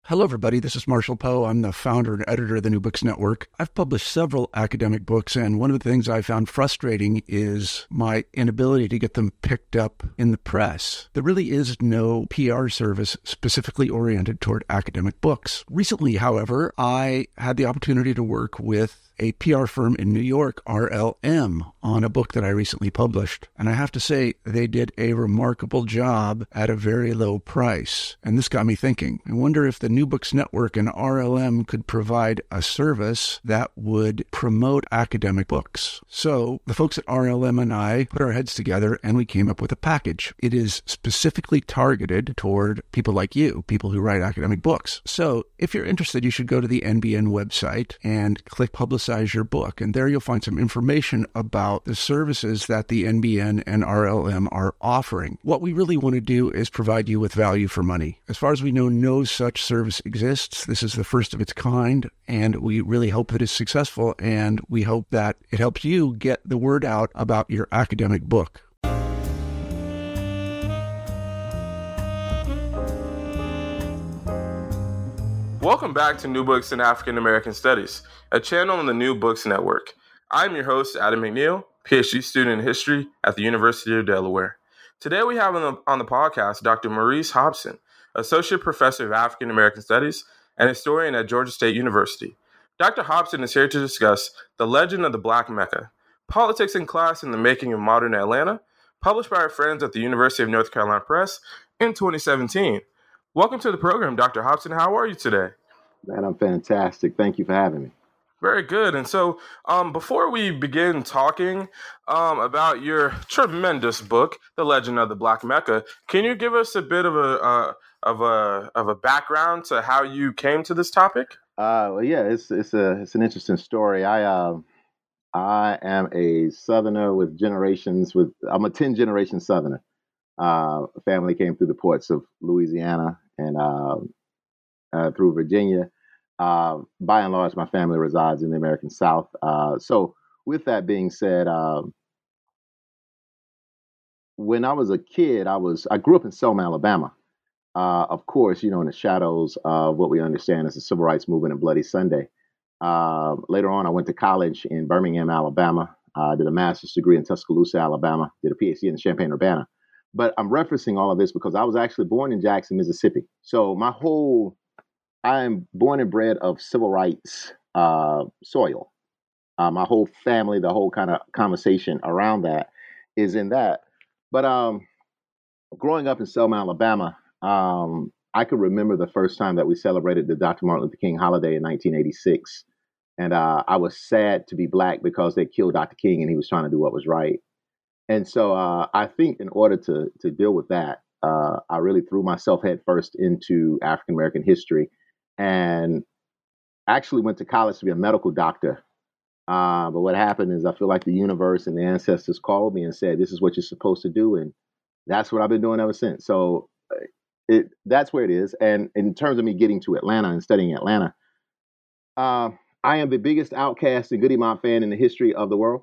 Hello, everybody. This is Marshall Poe. I'm the founder and editor of the New Books Network. I've published several academic books, and one of the things I found frustrating is my inability to get them picked up in the press. There really is no PR service specifically oriented toward academic books. Recently, however, I had the opportunity to work with a PR firm in New York, RLM, on a book that I recently published. And I have to say, they did a remarkable job at a very low price. And this got me thinking. I wonder if the New Books Network and RLM could provide a service that would promote academic books. So the folks at RLM and I put our heads together and we came up with a package. It is specifically targeted toward people like you, people who write academic books. So if you're interested, you should go to the NBN website and click Publicize Your Book. And there you'll find some information about the services that the NBN and RLM are offering. What we really want to do is provide you with value for money. As far as we know, no such service exists. This is the first of its kind, and we really hope that it's successful, and we hope that it helps you get the word out about your academic book. Welcome back to New Books in African American Studies, a channel on the New Books Network. I'm your host, Adam McNeil, PhD student in history at the University of Delaware. Today we have on the podcast Dr. Maurice Hobson, Associate Professor of African American Studies and historian at Georgia State University. Dr. Hobson is here to discuss The Legend of the Black Mecca, Politics and Class in the Making of Modern Atlanta, published by our friends at the University of North Carolina Press in 2017. Welcome to the program, Dr. Hobson. How are you today? Man, I'm fantastic. Thank you for having me. Very good. And so before we begin talking about your tremendous book, The Legend of the Black Mecca, can you give us a bit of a background to how you came to this topic? Well, yeah, it's an interesting story. I am a Southerner with generations. I'm a 10-generation Southerner. Family came through the ports of Louisiana and through Virginia. By and large, my family resides in the American South. So with that being said, when I was a kid, I grew up in Selma, Alabama. Of course, in the shadows of what we understand as the Civil Rights Movement and Bloody Sunday. Later on, I went to college in Birmingham, Alabama. Did a master's degree in Tuscaloosa, Alabama. Did a PhD in Champaign-Urbana. But I'm referencing all of this because I was actually born in Jackson, Mississippi. So I am born and bred of civil rights soil. My whole family, the whole kind of conversation around that is in that. But growing up in Selma, Alabama, I could remember the first time that we celebrated the Dr. Martin Luther King holiday in 1986. And I was sad to be Black because they killed Dr. King and he was trying to do what was right. And so I think in order to deal with that, I really threw myself head first into African American history and actually went to college to be a medical doctor. But what happened is I feel like the universe and the ancestors called me and said, this is what you're supposed to do. And that's what I've been doing ever since. So that's where it is. And in terms of me getting to Atlanta and studying Atlanta, I am the biggest Outkast and Goodie Mob fan in the history of the world.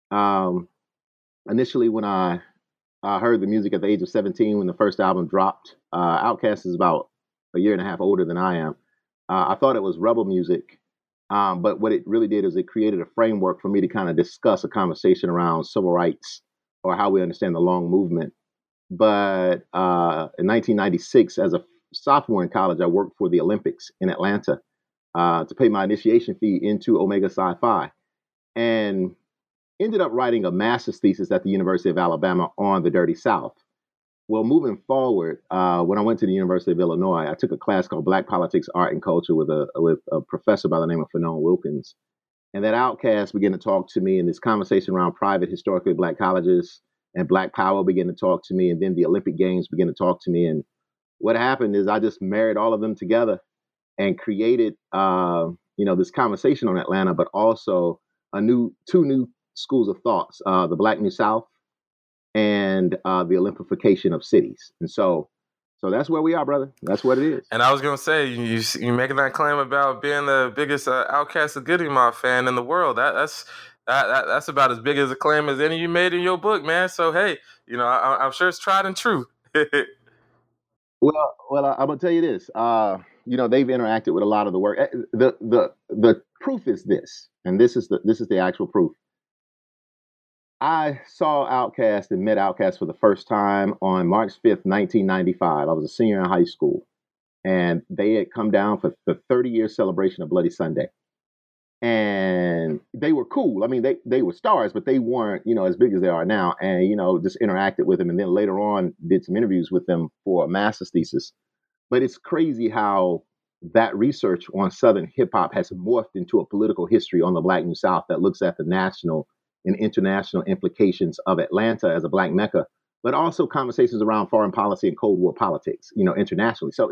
Initially, when I heard the music at the age of 17, when the first album dropped, Outkast is about a year and a half older than I am. I thought it was rebel music, but what it really did is it created a framework for me to kind of discuss a conversation around civil rights or how we understand the long movement. But in 1996, as a sophomore in college, I worked for the Olympics in Atlanta to pay my initiation fee into Omega Psi Phi. And ended up writing a master's thesis at the University of Alabama on the Dirty South. Well, moving forward, when I went to the University of Illinois, I took a class called Black Politics, Art, and Culture with a professor by the name of Fanon Wilkins. And that Outkast began to talk to me, and this conversation around private, historically Black colleges and Black power began to talk to me, and then the Olympic Games began to talk to me. And what happened is I just married all of them together and created, this conversation on Atlanta, but also two new schools of thoughts, the Black New South and the Olympification of cities. And so that's where we are, brother. That's what it is. And I was going to say, you making that claim about being the biggest Outkast and Goodie Mob fan in the world. That's about as big as a claim as any you made in your book, man. So, hey, I'm sure it's tried and true. Well, I'm going to tell you this. they've interacted with a lot of the work. The proof is this, and this is the actual proof. I saw Outkast and met Outkast for the first time on March 5th, 1995. I was a senior in high school, and they had come down for the 30-year celebration of Bloody Sunday. And they were cool. I mean, they were stars, but they weren't, as big as they are now. And, just interacted with them. And then later on, did some interviews with them for a master's thesis. But it's crazy how that research on Southern hip hop has morphed into a political history on the Black New South that looks at the national and international implications of Atlanta as a Black Mecca, but also conversations around foreign policy and Cold War politics, internationally. So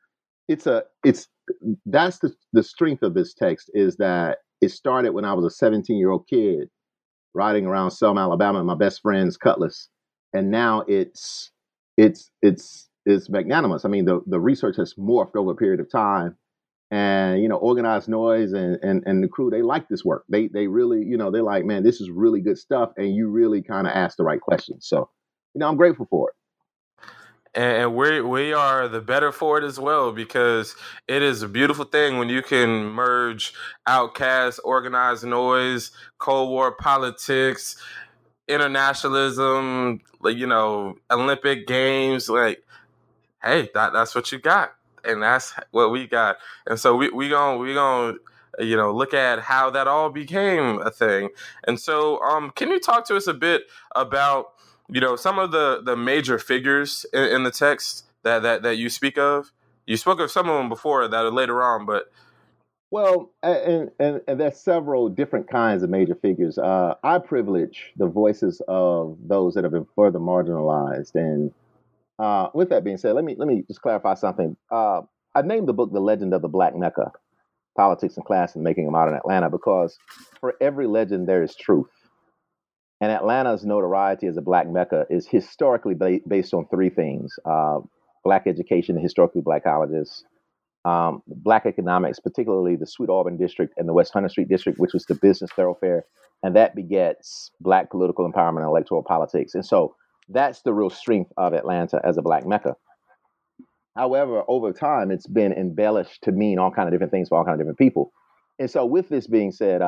that's the strength of this text, is that it started when I was a 17-year-old kid riding around Selma, Alabama, in my best friend's Cutlass, and now it's magnanimous. I mean, the research has morphed over a period of time, and Organized Noise and the crew, they like this work. They really, they're like, man, this is really good stuff, and you really kind of ask the right questions. So, I'm grateful for it. And we are the better for it as well, because it is a beautiful thing when you can merge Outkast, Organized Noise, Cold War politics, internationalism, Olympic Games. Like, hey, that's what you got, and that's what we got. And so we gonna look at how that all became a thing. And so can you talk to us a bit about some of the major figures in the text that you speak of? You spoke of some of them before that are later on, but well, and there's several different kinds of major figures. I privilege the voices of those that have been further marginalized. And with that being said, let me just clarify something. I named the book "The Legend of the Black Mecca: Politics and Class in Making a Modern Atlanta" because for every legend there is truth. And Atlanta's notoriety as a Black Mecca is historically based on three things: Black education, historically Black colleges, Black economics, particularly the Sweet Auburn district and the West 100th Street district, which was the business thoroughfare, and that begets Black political empowerment and electoral politics. And so that's the real strength of Atlanta as a Black Mecca. However, over time, it's been embellished to mean all kinds of different things for all kinds of different people. And so with this being said,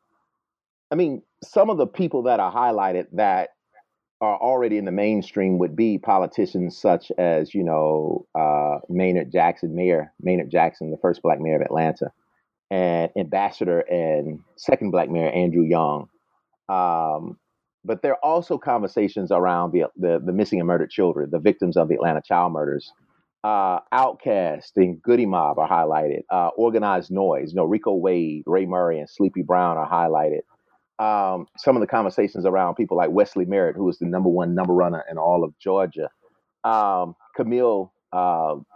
some of the people that are highlighted that are already in the mainstream would be politicians such as, Maynard Jackson, the first Black mayor of Atlanta, and ambassador and second Black mayor, Andrew Young. But there are also conversations around the missing and murdered children, the victims of the Atlanta child murders. Outkast and Goody Mob are highlighted. Organized Noise, Rico Wade, Ray Murray, and Sleepy Brown are highlighted. Some of the conversations around people like Wesley Merritt, who was the number one number runner in all of Georgia. Camille, I'm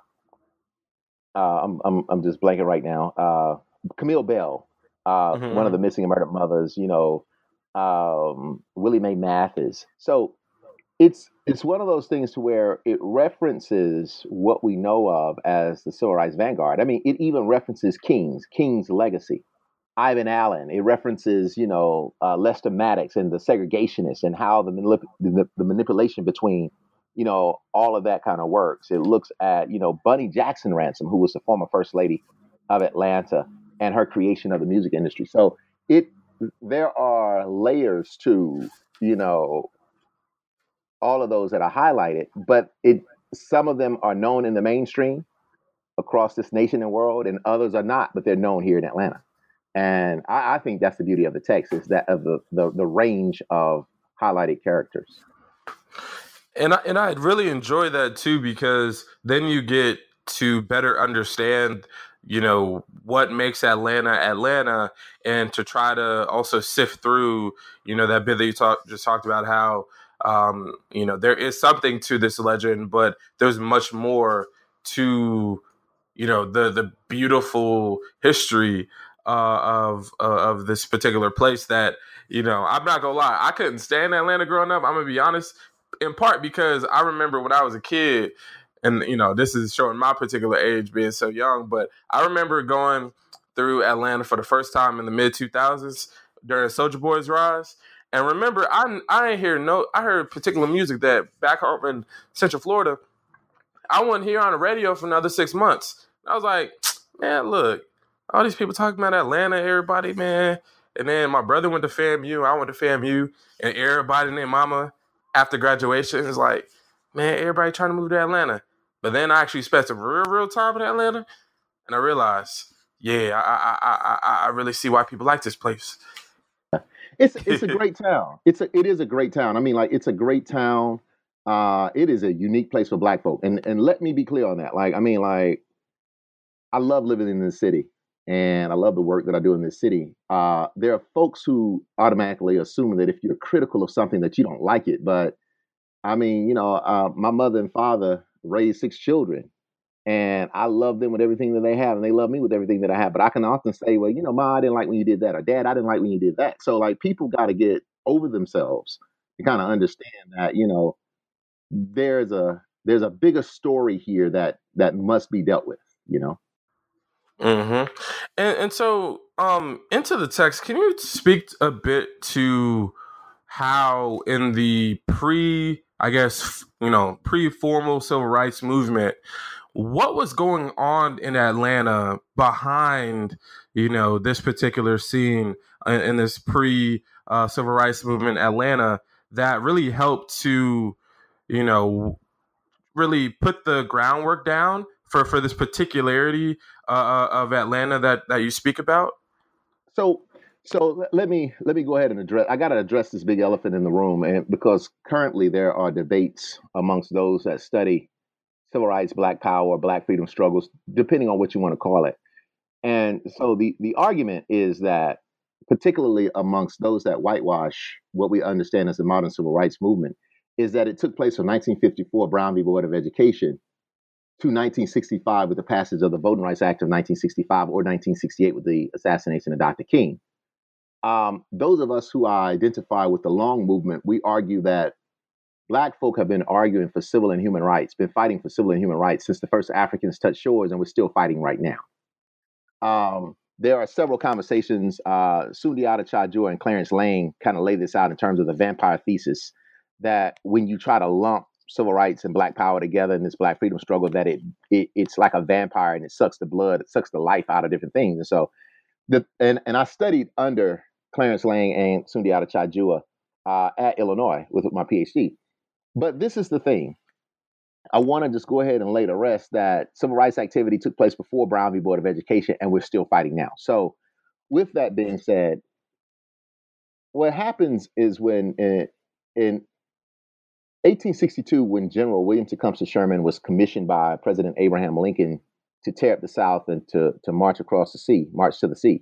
just blanking right now. Camille Bell, one of the missing and murdered mothers. Willie Mae Mathis. So it's one of those things to where it references what we know of as the Civil Rights Vanguard. I mean, it even references King's legacy. Ivan Allen. It references, Lester Maddox and the segregationists and how the manipulation between, all of that kind of works. It looks at, Bunny Jackson Ransom, who was the former first lady of Atlanta, and her creation of the music industry. So there are layers to, all of those that are highlighted, but some of them are known in the mainstream across this nation and world, and others are not, but they're known here in Atlanta. And I think that's the beauty of the text, is that of the range of highlighted characters. And I really enjoy that too, because then you get to better understand, what makes Atlanta, and to try to also sift through, that bit that you just talked about, how there is something to this legend, but there's much more to, the beautiful history of this particular place that, I'm not gonna lie, I couldn't stand Atlanta growing up. I'm gonna be honest, in part because I remember when I was a kid, and this is showing my particular age being so young, but I remember going through Atlanta for the first time in the mid 2000s during Soulja Boy's rise. And remember, I heard particular music that back home in Central Florida, I wouldn't hear on the radio for another 6 months. I was like, man, look, all these people talking about Atlanta, everybody, man. And then my brother went to FAMU, I went to FAMU, and everybody and their mama after graduation is like, man, everybody trying to move to Atlanta. But then I actually spent some real time in Atlanta, and I realized, yeah, I really see why people like this place. It's a great town. It is a great town. I mean, like it's a great town. It is a unique place for Black folk, and let me be clear on that. Like, I mean, like I love living in this city, and I love the work that I do in this city. There are folks who automatically assume that if you're critical of something that you don't like it. But I mean, my mother and father raised 6 children, and I love them with everything that they have, and they love me with everything that I have. But I can often say, well, Ma, I didn't like when you did that, or Dad, I didn't like when you did that. So like people got to get over themselves to kind of understand that there's a bigger story here that must be dealt with. Mm-hmm. And so into the text, can you speak a bit to how in the pre-formal civil rights movement, what was going on in Atlanta behind, this particular scene in this civil rights movement Atlanta that really helped to, you know, really put the groundwork down for this particularity of Atlanta that you speak about? So let me go ahead and address. I got to address this big elephant in the room, and because currently there are debates amongst those that study civil rights, Black Power, Black freedom struggles, depending on what you want to call it. And so the argument is that, particularly amongst those that whitewash what we understand as the modern civil rights movement, is that it took place from 1954 Brown v. Board of Education to 1965 with the passage of the Voting Rights Act of 1965 or 1968 with the assassination of Dr. King. Those of us who identify with the long movement, we argue that Black folk have been arguing for civil and human rights, been fighting for civil and human rights since the first Africans touched shores, and we're still fighting right now. There are several conversations. Sundiata Chajua and Clarence Lang kind of lay this out in terms of the vampire thesis that when you try to lump civil rights and Black power together in this Black freedom struggle, that it's like a vampire and it sucks the blood, it sucks the life out of different things. And so, and I studied under Clarence Lang and Sundiata Chajua at Illinois with my PhD. But this is the thing. I want to just go ahead and lay to rest that civil rights activity took place before Brown v. Board of Education, and we're still fighting now. So, with that being said, what happens is when in 1862, when General William Tecumseh Sherman was commissioned by President Abraham Lincoln to tear up the South and to march to the sea,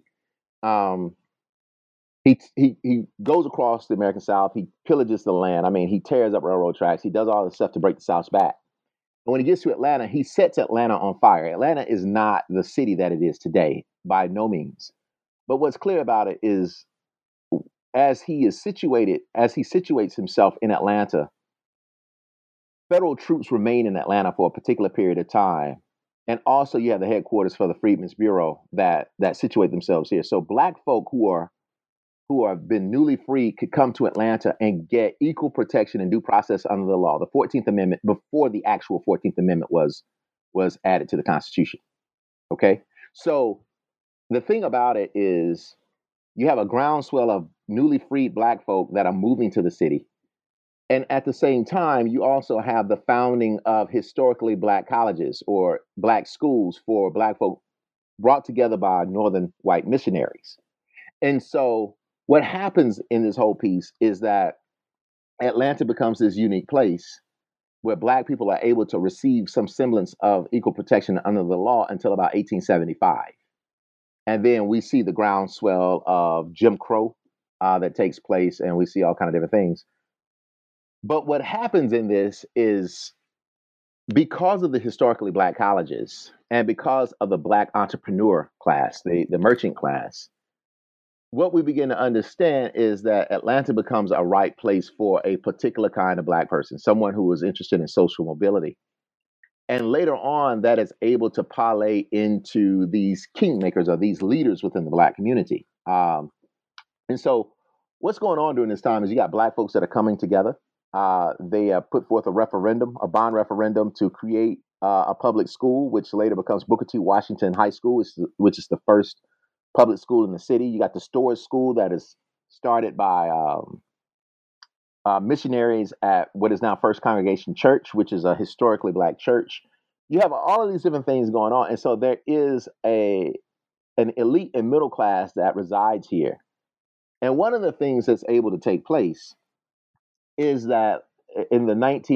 he goes across the American South. He pillages the land. I mean, he tears up railroad tracks. He does all this stuff to break the South's back. And when he gets to Atlanta, he sets Atlanta on fire. Atlanta is not the city that it is today, by no means. But what's clear about it is as he situates himself in Atlanta, federal troops remain in Atlanta for a particular period of time. And also you have the headquarters for the Freedmen's Bureau that situate themselves here. So Black folk who have been newly freed could come to Atlanta and get equal protection and due process under the law, the 14th Amendment, before the actual 14th Amendment was added to the Constitution. Okay? So the thing about it is you have a groundswell of newly freed Black folk that are moving to the city. And at the same time, you also have the founding of historically Black colleges or Black schools for Black folk brought together by Northern white missionaries. And so what happens in this whole piece is that Atlanta becomes this unique place where Black people are able to receive some semblance of equal protection under the law until about 1875. And then we see the groundswell of Jim Crow that takes place, and we see all kind of different things. But what happens in this is because of the historically Black colleges and because of the Black entrepreneur class, the merchant class, what we begin to understand is that Atlanta becomes a right place for a particular kind of Black person, someone who is interested in social mobility. And later on, that is able to parlay into these kingmakers or these leaders within the Black community. And so what's going on during this time is you got Black folks that are coming together. They put forth a bond referendum to create a public school, which later becomes Booker T. Washington High School, which is the first public school in the city. You got the Storrs School that is started by missionaries at what is now First Congregation Church, which is a historically Black church. You have all of these different things going on, and so there is an elite and middle class that resides here. And one of the things that's able to take place is that in the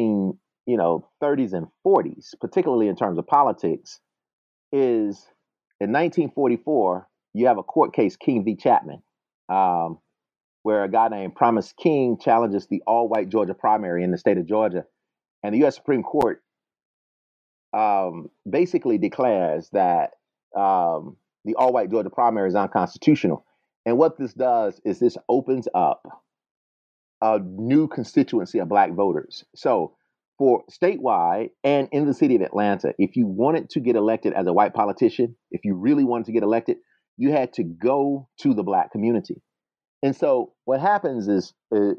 30s and 40s, particularly in terms of politics, is in 1944, you have a court case, King v. Chapman, where a guy named Promise King challenges the all-white Georgia primary in the state of Georgia. And the U.S. Supreme Court basically declares that the all-white Georgia primary is unconstitutional. And what this does is this opens up a new constituency of Black voters. So for statewide and in the city of Atlanta, if you wanted to get elected as a white politician, if you really wanted to get elected, you had to go to the Black community. And so what happens is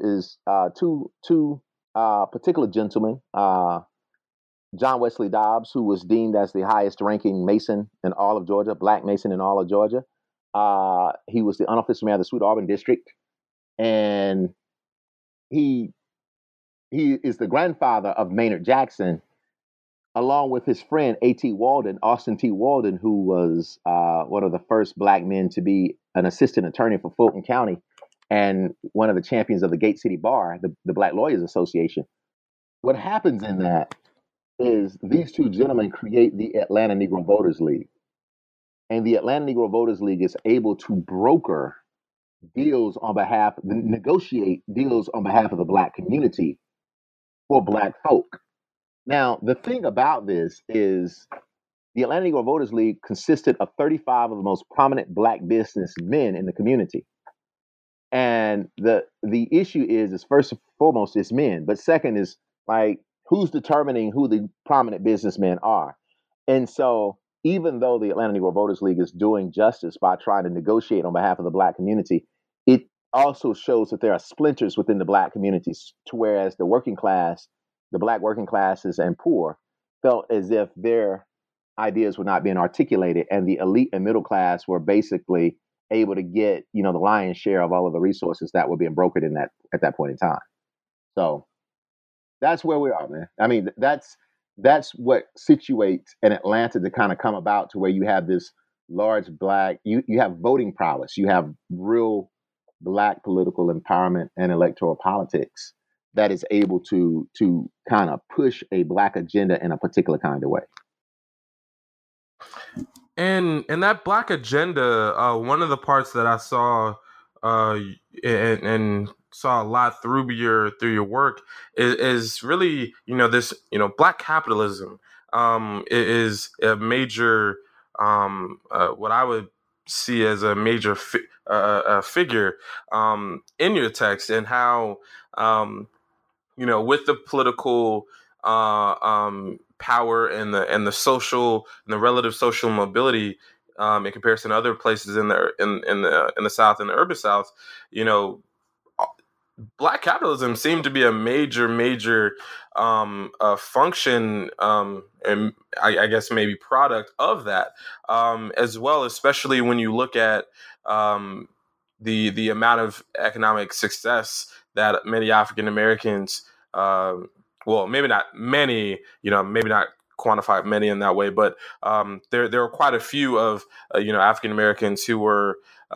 two particular gentlemen, John Wesley Dobbs, who was deemed as the highest ranking Mason in all of Georgia, Black Mason in all of Georgia. He was the unofficial mayor of the Sweet Auburn district. And he is the grandfather of Maynard Jackson, along with his friend A.T. Walden, Austin T. Walden, who was one of the first Black men to be an assistant attorney for Fulton County and one of the champions of the Gate City Bar, the Black Lawyers Association. What happens in that is these two gentlemen create the Atlanta Negro Voters League. And the Atlanta Negro Voters League is able to broker deals negotiate deals on behalf of the Black community for Black folk. Now, the thing about this is the Atlanta Negro Voters League consisted of 35 of the most prominent Black businessmen in the community. And the issue is first and foremost, it's men. But second is, like, who's determining who the prominent businessmen are? And so even though the Atlanta Negro Voters League is doing justice by trying to negotiate on behalf of the Black community, it also shows that there are splinters within the Black communities, to whereas the working class, the Black working classes and poor, felt as if their ideas were not being articulated, and the elite and middle class were basically able to get, the lion's share of all of the resources that were being brokered at that point in time. So that's where we are, man. I mean, that's what situates an Atlanta to kind of come about to where you have this large Black, you have voting prowess, you have real Black political empowerment and electoral politics that is able to kind of push a Black agenda in a particular kind of way. And that Black agenda, one of the parts that I saw and saw a lot through your work is really, this, Black capitalism is a major, what I would see as a major figure in your text, and how, with the political power and the social and the relative social mobility in comparison to other places in the South, in the urban South, Black capitalism seemed to be a major function, and I guess maybe product of that as well, especially when you look at the amount of economic success that many African Americans, well, maybe not many, maybe not quantify many in that way, but there were quite a few of African Americans who were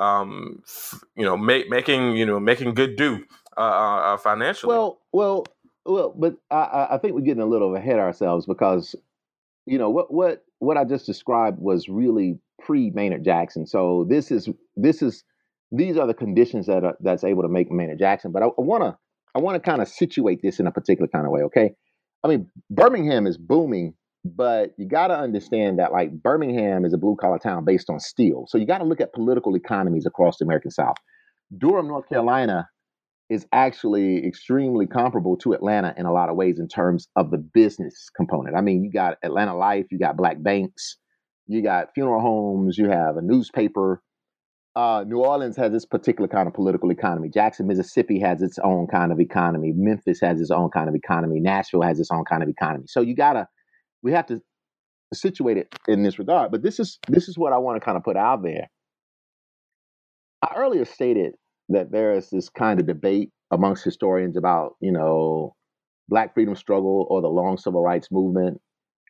making good do financially. Well, but I think we're getting a little ahead of ourselves, because what I just described was really pre Maynard Jackson. So these are the conditions that's able to make Maynard Jackson. But I want to kind of situate this in a particular kind of way. Okay, I mean, Birmingham is booming, but you got to understand that, like, Birmingham is a blue collar town based on steel. So you got to look at political economies across the American South. Durham, North Carolina, is actually extremely comparable to Atlanta in a lot of ways in terms of the business component. I mean, you got Atlanta Life, you got Black banks, you got funeral homes, you have a newspaper. New Orleans has this particular kind of political economy. Jackson, Mississippi has its own kind of economy. Memphis has its own kind of economy. Nashville has its own kind of economy. So we have to situated in this regard. But this is what I want to kind of put out there. I earlier stated that there is this kind of debate amongst historians about, Black freedom struggle or the long civil rights movement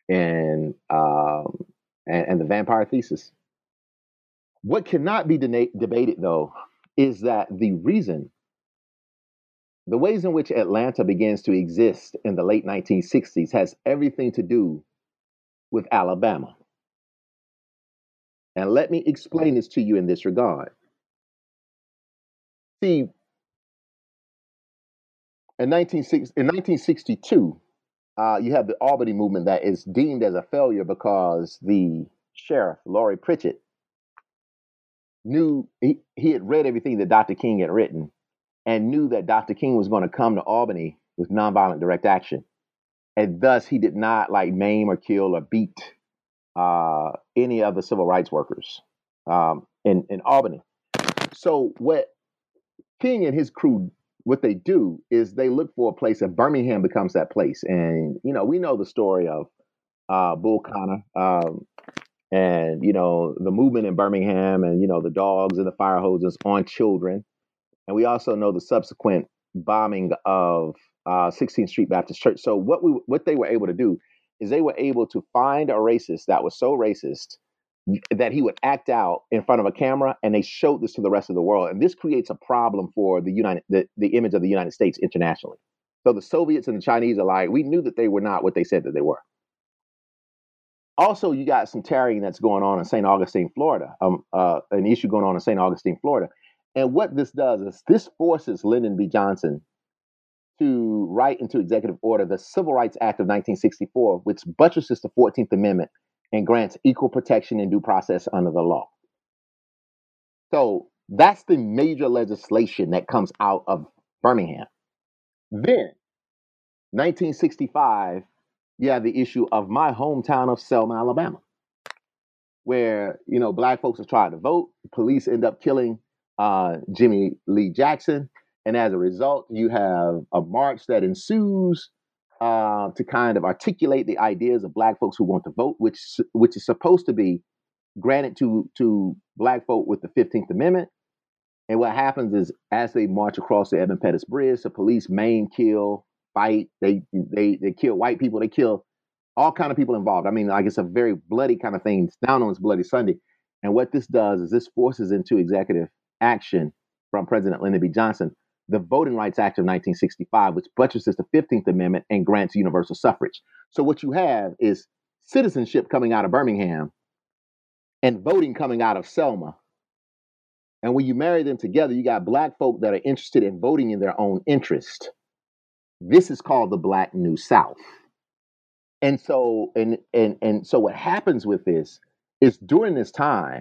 and the vampire thesis. What cannot be debated, though, is that the ways in which Atlanta begins to exist in the late 1960s has everything to do with Alabama. And let me explain this to you in this regard. See, in 1962, you have the Albany movement that is deemed as a failure because the sheriff, Laurie Pritchett, knew he had read everything that Dr. King had written and knew that Dr. King was going to come to Albany with nonviolent direct action. And thus, he did not maim or kill or beat any of the civil rights workers in Albany. So what King and his crew, what they do is they look for a place, and Birmingham becomes that place. And, we know the story of Bull Connor and, the movement in Birmingham and, the dogs and the fire hoses on children. And we also know the subsequent bombing of 16th Street Baptist Church. So what they were able to do is they were able to find a racist that was so racist that he would act out in front of a camera, and they showed this to the rest of the world. And this creates a problem for the image of the United States internationally. So the Soviets and the Chinese are like, we knew that they were not what they said that they were. Also, you got some tarrying that's going on in St. Augustine, Florida, an issue going on in St. Augustine, Florida. And what this does is this forces Lyndon B. Johnson to write into executive order the Civil Rights Act of 1964, which buttresses the 14th Amendment and grants equal protection and due process under the law. So that's the major legislation that comes out of Birmingham. Then, 1965, you have the issue of my hometown of Selma, Alabama, where, Black folks are trying to vote. Police end up killing Jimmy Lee Jackson. And as a result, you have a march that ensues to kind of articulate the ideas of Black folks who want to vote, which is supposed to be granted to Black folk with the 15th Amendment. And what happens is, as they march across the Edmund Pettus Bridge, the police maim, kill, fight. They kill white people. They kill all kind of people involved. I mean, it's a very bloody kind of thing. It's now known as Bloody Sunday. And what this does is this forces into executive action from President Lyndon B. Johnson the Voting Rights Act of 1965, which buttresses the 15th Amendment and grants universal suffrage. So what you have is citizenship coming out of Birmingham and voting coming out of Selma. And when you marry them together, you got Black folk that are interested in voting in their own interest. This is called the Black New South. And so, so what happens with this is during this time,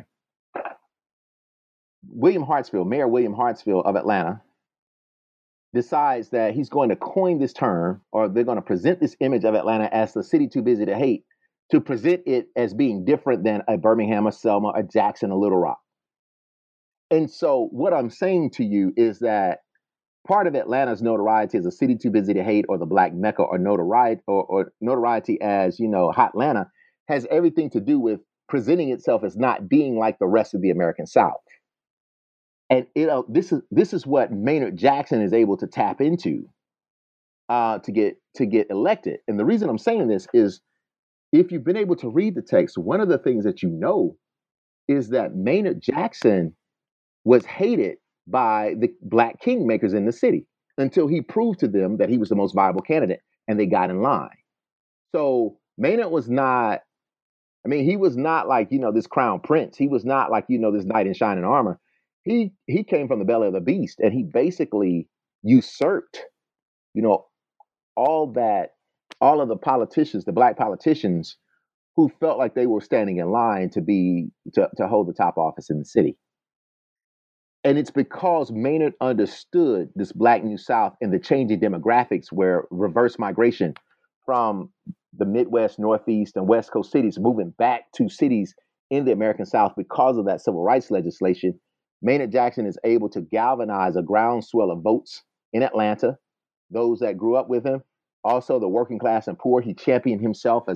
Mayor William Hartsfield of Atlanta, decides that he's going to coin this term, or they're going to present this image of Atlanta as the city too busy to hate, to present it as being different than a Birmingham, a Selma, a Jackson, a Little Rock. And so what I'm saying to you is that part of Atlanta's notoriety as a city too busy to hate, or the Black Mecca, or notoriety as, Hot Atlanta, has everything to do with presenting itself as not being like the rest of the American South. And this is what Maynard Jackson is able to tap into to get elected. And the reason I'm saying this is, if you've been able to read the text, one of the things that is that Maynard Jackson was hated by the Black kingmakers in the city until he proved to them that he was the most viable candidate, and they got in line. So Maynard was not, he was not like, this crown prince. He was not like, this knight in shining armor. He came from the belly of the beast, and he basically usurped, all of the politicians, the Black politicians, who felt like they were standing in line to hold the top office in the city. And it's because Maynard understood this Black New South and the changing demographics, where reverse migration from the Midwest, Northeast, and West Coast cities moving back to cities in the American South because of that civil rights legislation. Maynard Jackson is able to galvanize a groundswell of votes in Atlanta, those that grew up with him, also the working class and poor. He championed himself as a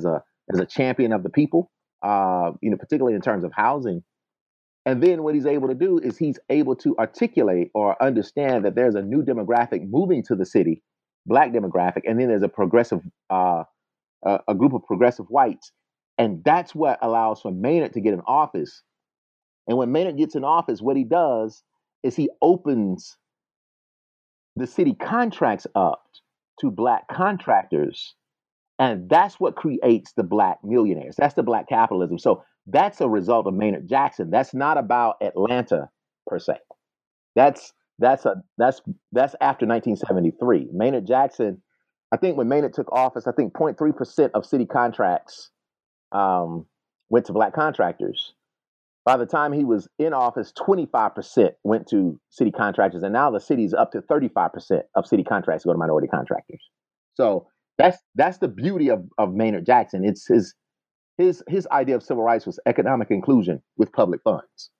as a champion of the people, particularly in terms of housing. And then what he's able to do is he's able to articulate or understand that there's a new demographic moving to the city, Black demographic, and then there's a progressive, a group of progressive whites, and that's what allows for Maynard to get in office. And when Maynard gets in office, what he does is he opens the city contracts up to Black contractors. And that's what creates the Black millionaires. That's the Black capitalism. So that's a result of Maynard Jackson. That's not about Atlanta per se. That's after 1973. Maynard Jackson, I think when Maynard took office, I think 0.3% of city contracts went to Black contractors. By the time he was in office, 25% went to city contractors, and now the city's up to 35% of city contracts go to minority contractors. So that's the beauty of Maynard Jackson. It's his idea of civil rights was economic inclusion with public funds.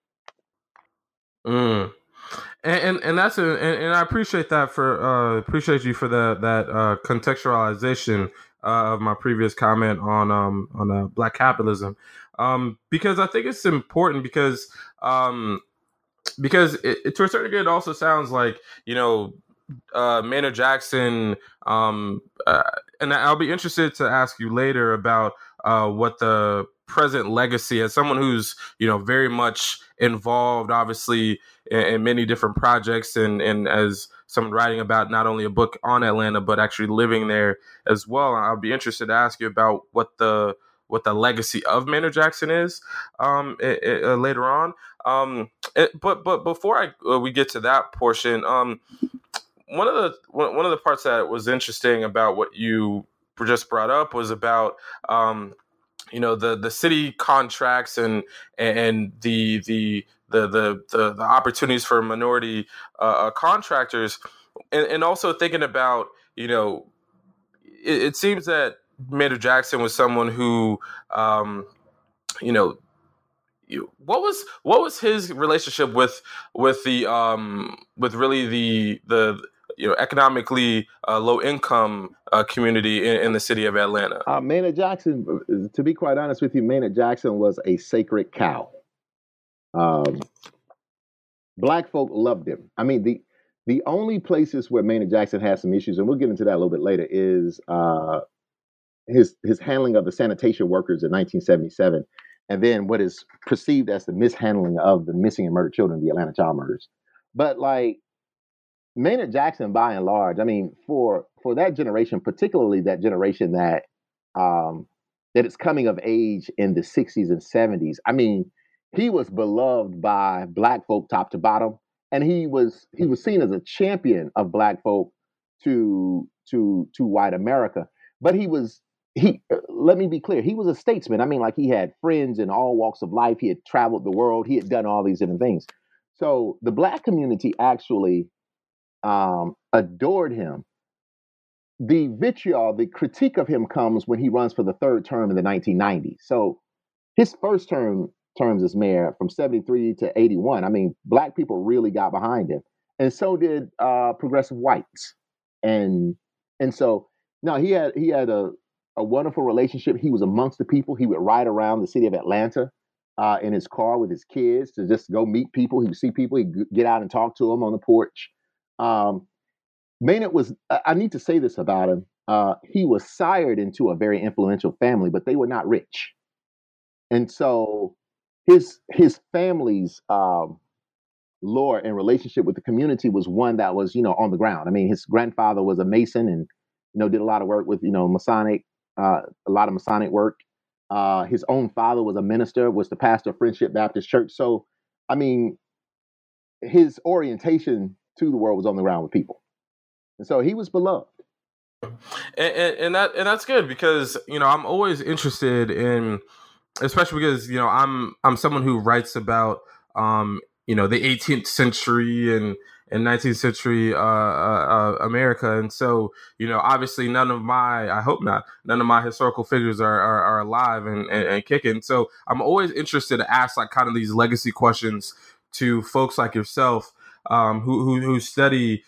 And that's and I appreciate that appreciate you for that contextualization of my previous comment on Black capitalism, because I think it's important because it, to a certain degree it also sounds like Maynard Jackson, and I'll be interested to ask you later about what the present legacy, as someone who's very much involved, obviously, in many different projects, and as someone writing about not only a book on Atlanta but actually living there as well. I'll be interested to ask you about what the legacy of Maynard Jackson is later on. But before we get to that portion, one of the parts that was interesting about what you just brought up was about the city contracts and the opportunities for minority contractors, and also thinking about it seems that Maynard Jackson was someone who what was his relationship with really the economically low income community in the city of Atlanta? Maynard Jackson, to be quite honest with you, Maynard Jackson was a sacred cow. Black folk loved him. I mean, the only places where Maynard Jackson has some issues, and we'll get into that a little bit later, is his handling of the sanitation workers in 1977, and then what is perceived as the mishandling of the missing and murdered children, the Atlanta child murders. But Maynard Jackson, by and large, I mean, for that generation, particularly that generation that is coming of age in the 60s and 70s, I mean, he was beloved by Black folk top to bottom, and he was seen as a champion of Black folk to white America. But let me be clear, he was a statesman. I mean, he had friends in all walks of life. He had traveled the world. He had done all these different things. So the Black community actually adored him. The vitriol, the critique of him comes when he runs for the third term in the 1990s. So his first terms as mayor from 73 to 81, I mean, Black people really got behind him. And so did progressive whites. And so no, he had a wonderful relationship. He was amongst the people. He would ride around the city of Atlanta in his car with his kids to just go meet people. He would see people. He'd get out and talk to them on the porch. Maynard was, I need to say this about him, he was sired into a very influential family, but they were not rich. And so his family's lore and relationship with the community was one that was, on the ground. I mean, his grandfather was a Mason and, did a lot of work with, Masonic, a lot of Masonic work. His own father was a minister, was the pastor of Friendship Baptist Church. So, I mean, his orientation to the world was on the ground with people. And so he was beloved. And that's good because, I'm always interested in, especially because, I'm someone who writes about, the 18th century and 19th century America. And so, obviously none of my historical figures are alive and kicking. So I'm always interested to ask kind of these legacy questions to folks like yourself, who study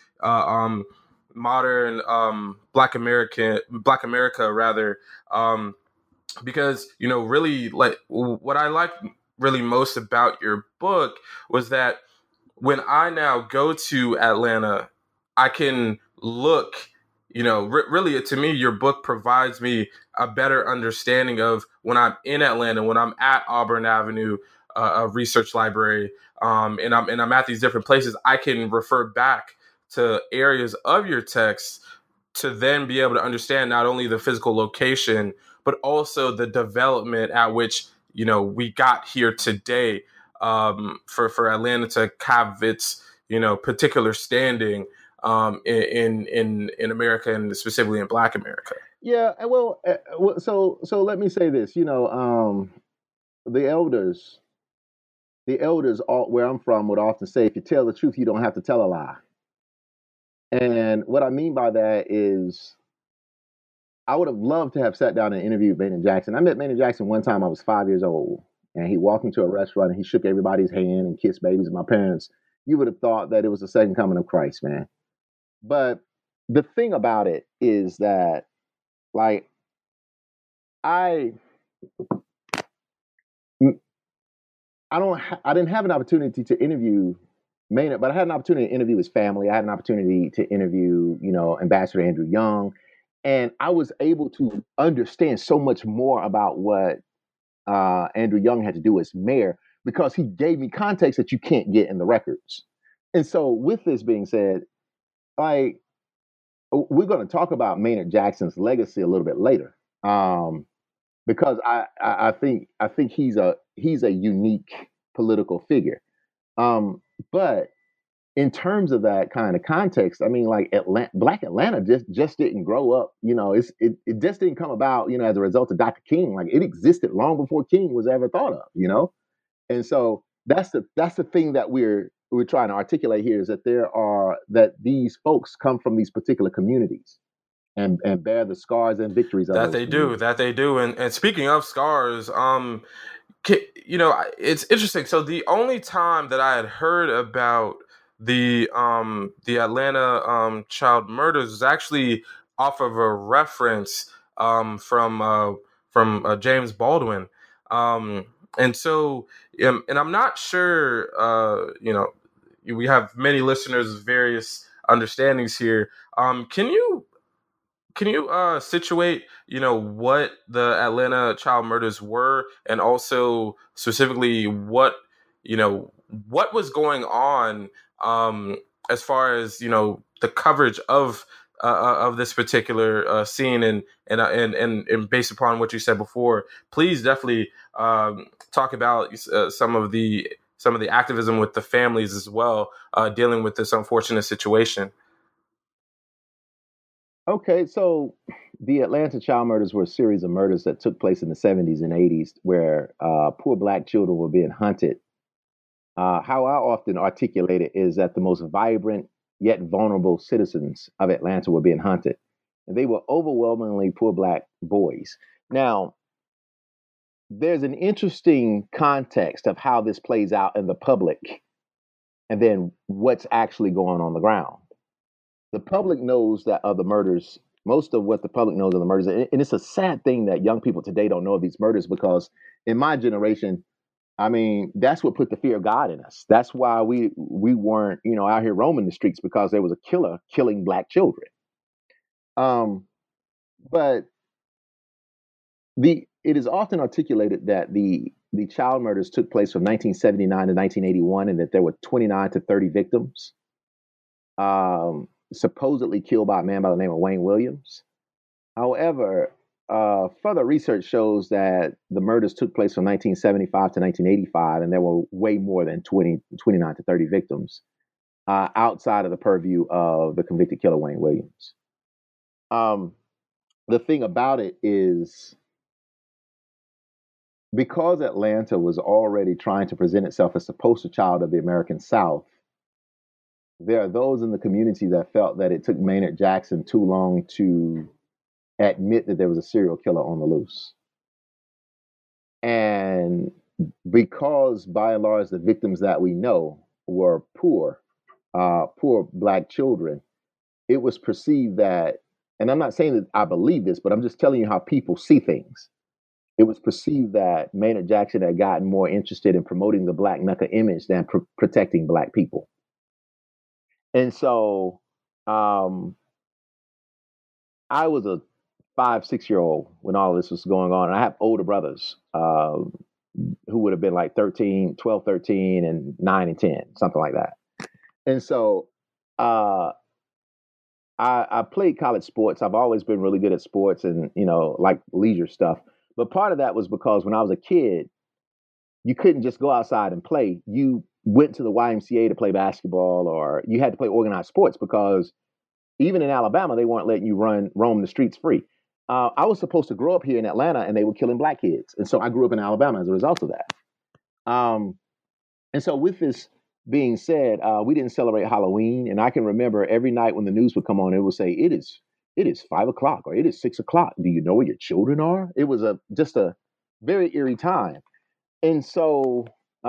modern Black America rather, because, really, like, what I like really most about your book was that when I now go to Atlanta, I can look, really, to me, your book provides me a better understanding of when I'm in Atlanta, when I'm at Auburn Avenue Research Library, and I'm at these different places. I can refer back to areas of your text to then be able to understand not only the physical location, but also the development at which, we got here today, for Atlanta to have its, particular standing, in America, and specifically in Black America. Yeah, so let me say this. The elders, where I'm from would often say, if you tell the truth, you don't have to tell a lie. And what I mean by that is, I would have loved to have sat down and interviewed Maynard Jackson. I met Maynard Jackson one time. I was 5 years old, and he walked into a restaurant and he shook everybody's hand and kissed babies and my parents. You would have thought that it was the second coming of Christ, man. But the thing about it is that, like, I I didn't have an opportunity to interview Maynard, but I had an opportunity to interview his family. I had an opportunity to interview, Ambassador Andrew Young, and I was able to understand so much more about what Andrew Young had to do as mayor, because he gave me context that you can't get in the records. And so, with this being said, like, we're going to talk about Maynard Jackson's legacy a little bit later, because I think he's a unique political figure. But in terms of that kind of context, I mean, like, Black Atlanta just didn't grow up. It just didn't come about, as a result of Dr. King. Like, it existed long before King was ever thought of. And so that's the thing that we're trying to articulate here, is that these folks come from these particular communities and bear the scars and victories of That those they do, communities. that they do. And speaking of scars, it's interesting. So the only time that I had heard about the Atlanta child murders was actually off of a reference from James Baldwin, um, and so and I'm not sure. We have many listeners with various understandings here. Can you situate, what the Atlanta child murders were, and also specifically what was going on, as far as, the coverage of this particular scene, and based upon what you said before, please definitely talk about some of the activism with the families as well, dealing with this unfortunate situation. Okay, so the Atlanta child murders were a series of murders that took place in the 70s and 80s, where poor Black children were being hunted. How I often articulate it is that the most vibrant yet vulnerable citizens of Atlanta were being hunted, and they were overwhelmingly poor Black boys. Now, there's an interesting context of how this plays out in the public, and then what's actually going on the ground. The public knows that of the murders, most of what the public knows of the murders, and it's a sad thing that young people today don't know of these murders, because in my generation, I mean, that's what put the fear of God in us. That's why we weren't, out here roaming the streets, because there was a killer killing Black children. Um, but it is often articulated that the child murders took place from 1979 to 1981, and that there were 29 to 30 victims, supposedly killed by a man by the name of Wayne Williams. However, further research shows that the murders took place from 1975 to 1985, and there were way more than 29 to 30 victims, outside of the purview of the convicted killer Wayne Williams. The thing about it is, because Atlanta was already trying to present itself as the poster child of the American South, there are those in the community that felt that it took Maynard Jackson too long to admit that there was a serial killer on the loose. And because, by and large, the victims that we know were poor Black children, it was perceived that, and I'm not saying that I believe this, but I'm just telling you how people see things. it was perceived that Maynard Jackson had gotten more interested in promoting the Black Mecca image than protecting Black people. And so um, I was a 5, 6 year old when all this was going on. And I have older brothers who would have been like 13, 12, 13, and 9 and 10, something like that. And so uh, I played college sports. I've always been really good at sports and, like leisure stuff. But part of that was because when I was a kid, you couldn't just go outside and play. You went to the YMCA to play basketball, or you had to play organized sports because even in Alabama, they weren't letting you roam the streets free. I was supposed to grow up here in Atlanta, and they were killing Black kids. And so I grew up in Alabama as a result of that. And so with this being said, we didn't celebrate Halloween. And I can remember every night when the news would come on, it would say, it is 5 o'clock or it is 6 o'clock. Do you know where your children are? It was just a very eerie time. And so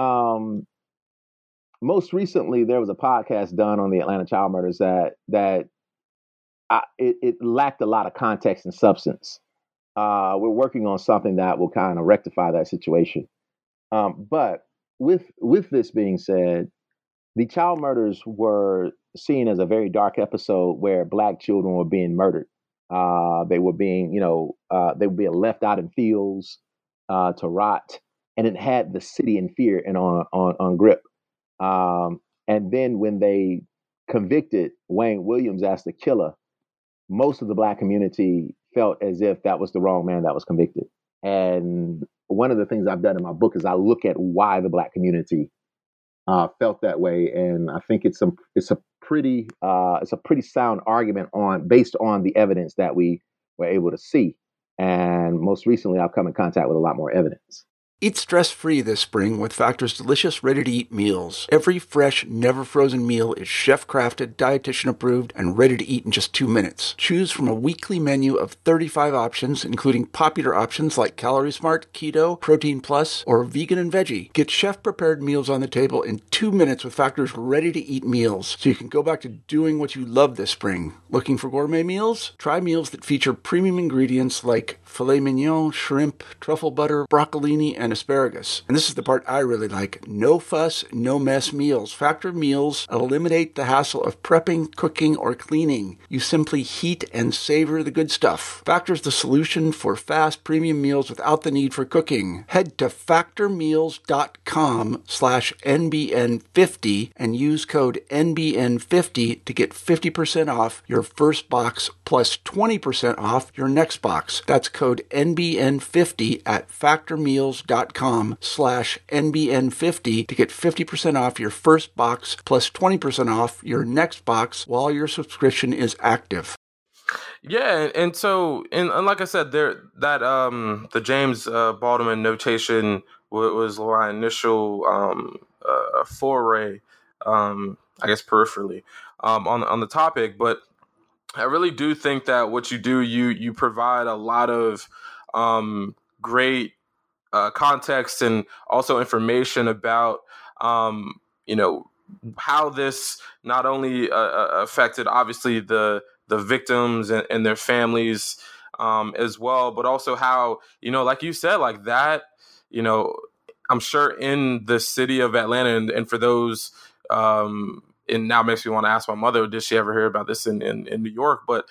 most recently, there was a podcast done on the Atlanta child murders that it lacked a lot of context and substance. We're working on something that will kind of rectify that situation. But with this being said, the child murders were seen as a very dark episode where Black children were being murdered. They were being, they were being left out in fields to rot, and it had the city in fear and on grip. And then when they convicted Wayne Williams as the killer, most of the Black community felt as if that was the wrong man that was convicted. And one of the things I've done in my book is I look at why the Black community felt that way, and I think it's a pretty sound argument based on the evidence that we were able to see. And most recently, I've come in contact with a lot more evidence. Eat stress-free this spring with Factor's delicious, ready-to-eat meals. Every fresh, never-frozen meal is chef-crafted, dietitian-approved, and ready to eat in just 2 minutes. Choose from a weekly menu of 35 options, including popular options like Calorie Smart, Keto, Protein Plus, or Vegan and Veggie. Get chef-prepared meals on the table in 2 minutes with Factor's ready-to-eat meals, so you can go back to doing what you love this spring. Looking for gourmet meals? Try meals that feature premium ingredients like filet mignon, shrimp, truffle butter, broccolini, and asparagus. And this is the part I really like. No fuss, no mess meals. Factor meals eliminate the hassle of prepping, cooking, or cleaning. You simply heat and savor the good stuff. Factor's the solution for fast premium meals without the need for cooking. Head to factormeals.com/NBN50 and use code NBN50 to get 50% off your first box plus 20% off your next box. That's code NBN50 at factormeals.com/NBN50 to get 50% off your first box plus 20% off your next box while your subscription is active. Yeah, and so and like I said, the James Baldwin notation was my initial foray, I guess peripherally, on the topic, but I really do think that what you do, you provide a lot of great context and also information about how this not only affected obviously the victims and their families as well, but also how, like you said, like that, I'm sure in the city of Atlanta, and for those and now makes me want to ask my mother, did she ever hear about this in New York? But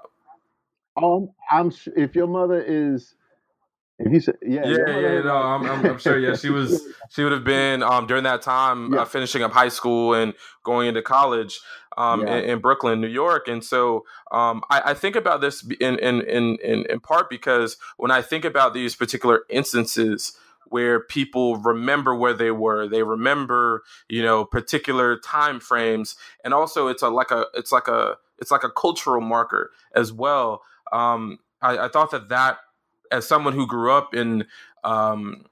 I'm if your mother is, if you said, I'm sure. Yeah, she would have been during that time finishing up high school and going into college in Brooklyn, New York. And so I think about this in part because when I think about these particular instances where people remember where they were, they remember, particular time frames, and also it's like a cultural marker as well. I thought that as someone who grew up in I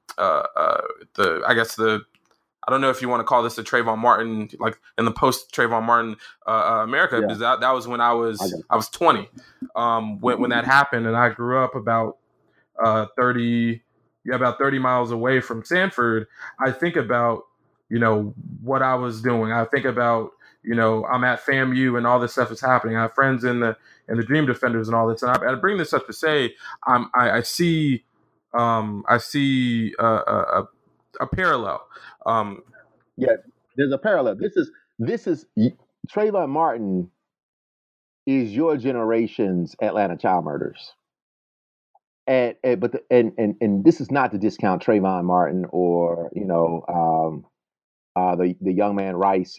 don't know if you want to call this the Trayvon Martin, like in the post Trayvon Martin America, because that was when I was 20 when that happened, and I grew up about 30 miles away from Sanford. I think about what I was doing. I think about I'm at FAMU and all this stuff is happening. I have friends in the Dream Defenders and all this, and I bring this up to say I see I see a parallel. Yeah, there's a parallel. This is Trayvon Martin is your generation's Atlanta child murders. And this is not to discount Trayvon Martin or the young man Rice,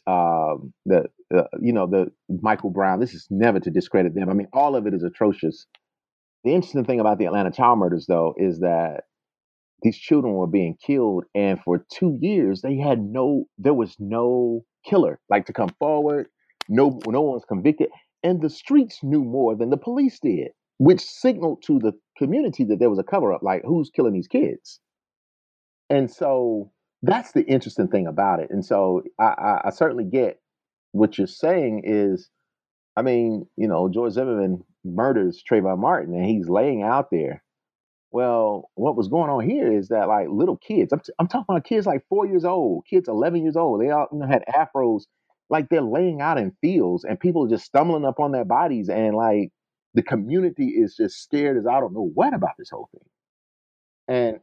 the Michael Brown. This is never to discredit them. I mean, all of it is atrocious. The interesting thing about the Atlanta child murders, though, is that these children were being killed, and for 2 years there was no killer like to come forward. No one was convicted, and the streets knew more than the police did, which signaled to the community that there was a cover up. Like, who's killing these kids? And so that's the interesting thing about it. And so I certainly get what you're saying is, I mean, George Zimmerman murders Trayvon Martin, and he's laying out there. Well, what was going on here is that, like, little kids, I'm talking about kids like 4 years old, kids 11 years old, they all had afros, like they're laying out in fields, and people are just stumbling up on their bodies, and like the community is just scared as I don't know what about this whole thing. And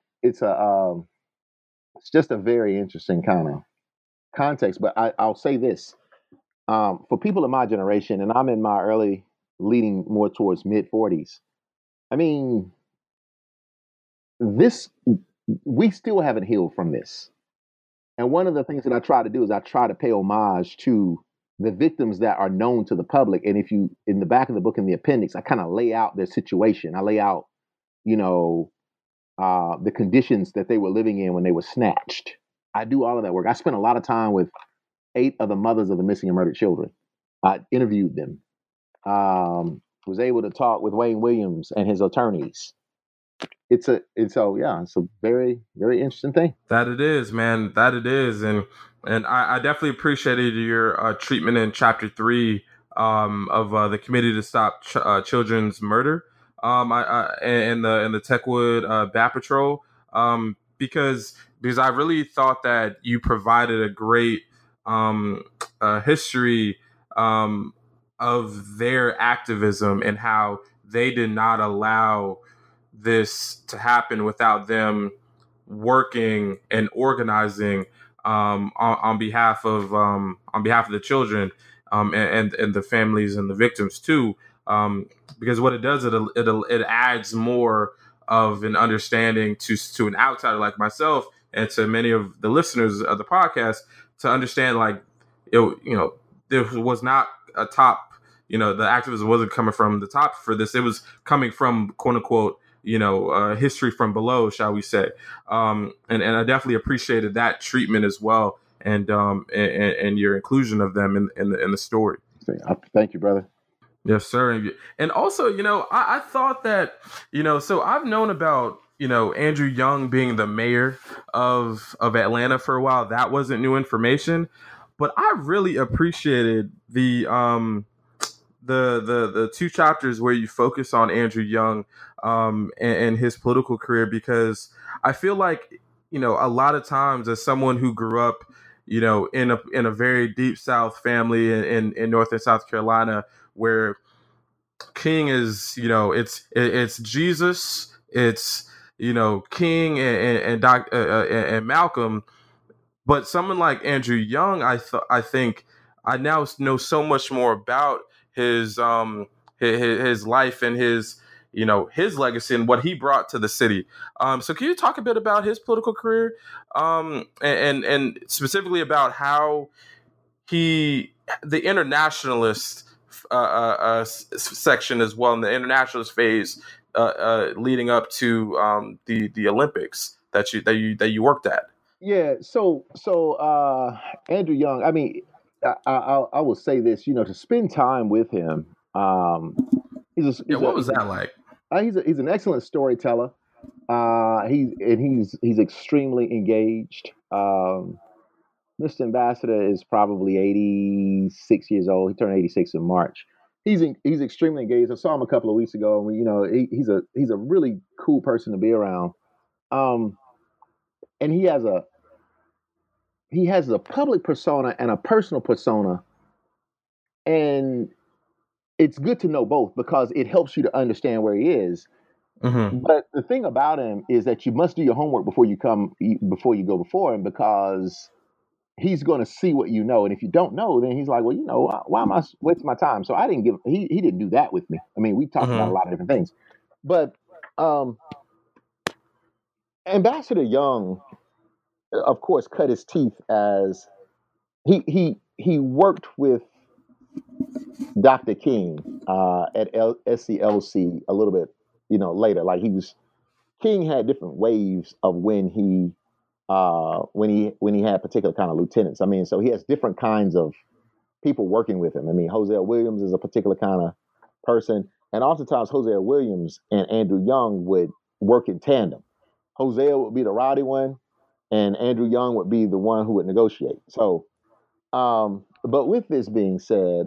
it's just a very interesting kind of context. But I'll say this, for people in my generation, and I'm in my early, leading more towards mid 40s. I mean, this we still haven't healed from this. And one of the things that I try to do is I try to pay homage to the victims that are known to the public. And if you, in the back of the book, in the appendix, I kind of lay out their situation. I lay out, the conditions that they were living in when they were snatched. I do all of that work. I spent a lot of time with 8 of the mothers of the missing and murdered children. I interviewed them. Was able to talk with Wayne Williams and his attorneys. It's a very, very interesting thing. That it is, man. That it is, and I definitely appreciated your treatment in chapter 3 of the Committee to Stop Children's Murder, and the Techwood Bat Patrol, because I really thought that you provided a great history of their activism and how they did not allow this to happen without them working and organizing on behalf of the children, and the families and the victims too. Because what it does, it adds more of an understanding to an outsider like myself and to many of the listeners of the podcast to understand, like, there was not a top, the activism wasn't coming from the top for this. It was coming from, quote unquote, history from below, shall we say. And I definitely appreciated that treatment as well. And your inclusion of them in the story. Thank you, brother. Yes, sir. And also, I thought that, so I've known about, Andrew Young being the mayor of Atlanta for a while. That wasn't new information, but I really appreciated the 2 chapters where you focus on Andrew Young and his political career, because I feel like, a lot of times, as someone who grew up, in a very deep South family in North and South Carolina, where King is, it's Jesus, it's, King and Malcolm, but someone like Andrew Young, I think I now know so much more about his life and his legacy and what he brought to the city. So can you talk a bit about his political career, and specifically about how the internationalist section as well, in the internationalist phase leading up to the Olympics that you worked at? Yeah. So Andrew Young, I mean, I will say this, to spend time with him. What was that like? He's an excellent storyteller. He's extremely engaged. Mr. Ambassador is probably 86 years old. He turned 86 in March. He's extremely engaged. I saw him a couple of weeks ago, and he's a really cool person to be around. And he has a public persona and a personal persona, and it's good to know both because it helps you to understand where he is. But the thing about him is that you must do your homework before you go before him, because he's going to see what you know. And if you don't know, then he's like, well, why am I wasting my time? So he didn't do that with me. I mean, we talked about a lot of different things, but Ambassador Young, of course, cut his teeth as he worked with Dr. King at SCLC a little bit, later. Like King had different waves of when he had particular kind of lieutenants. I mean, so he has different kinds of people working with him. I mean, Hosea Williams is a particular kind of person, and oftentimes Hosea Williams and Andrew Young would work in tandem. Hosea would be the rowdy one, and Andrew Young would be the one who would negotiate. So, but with this being said,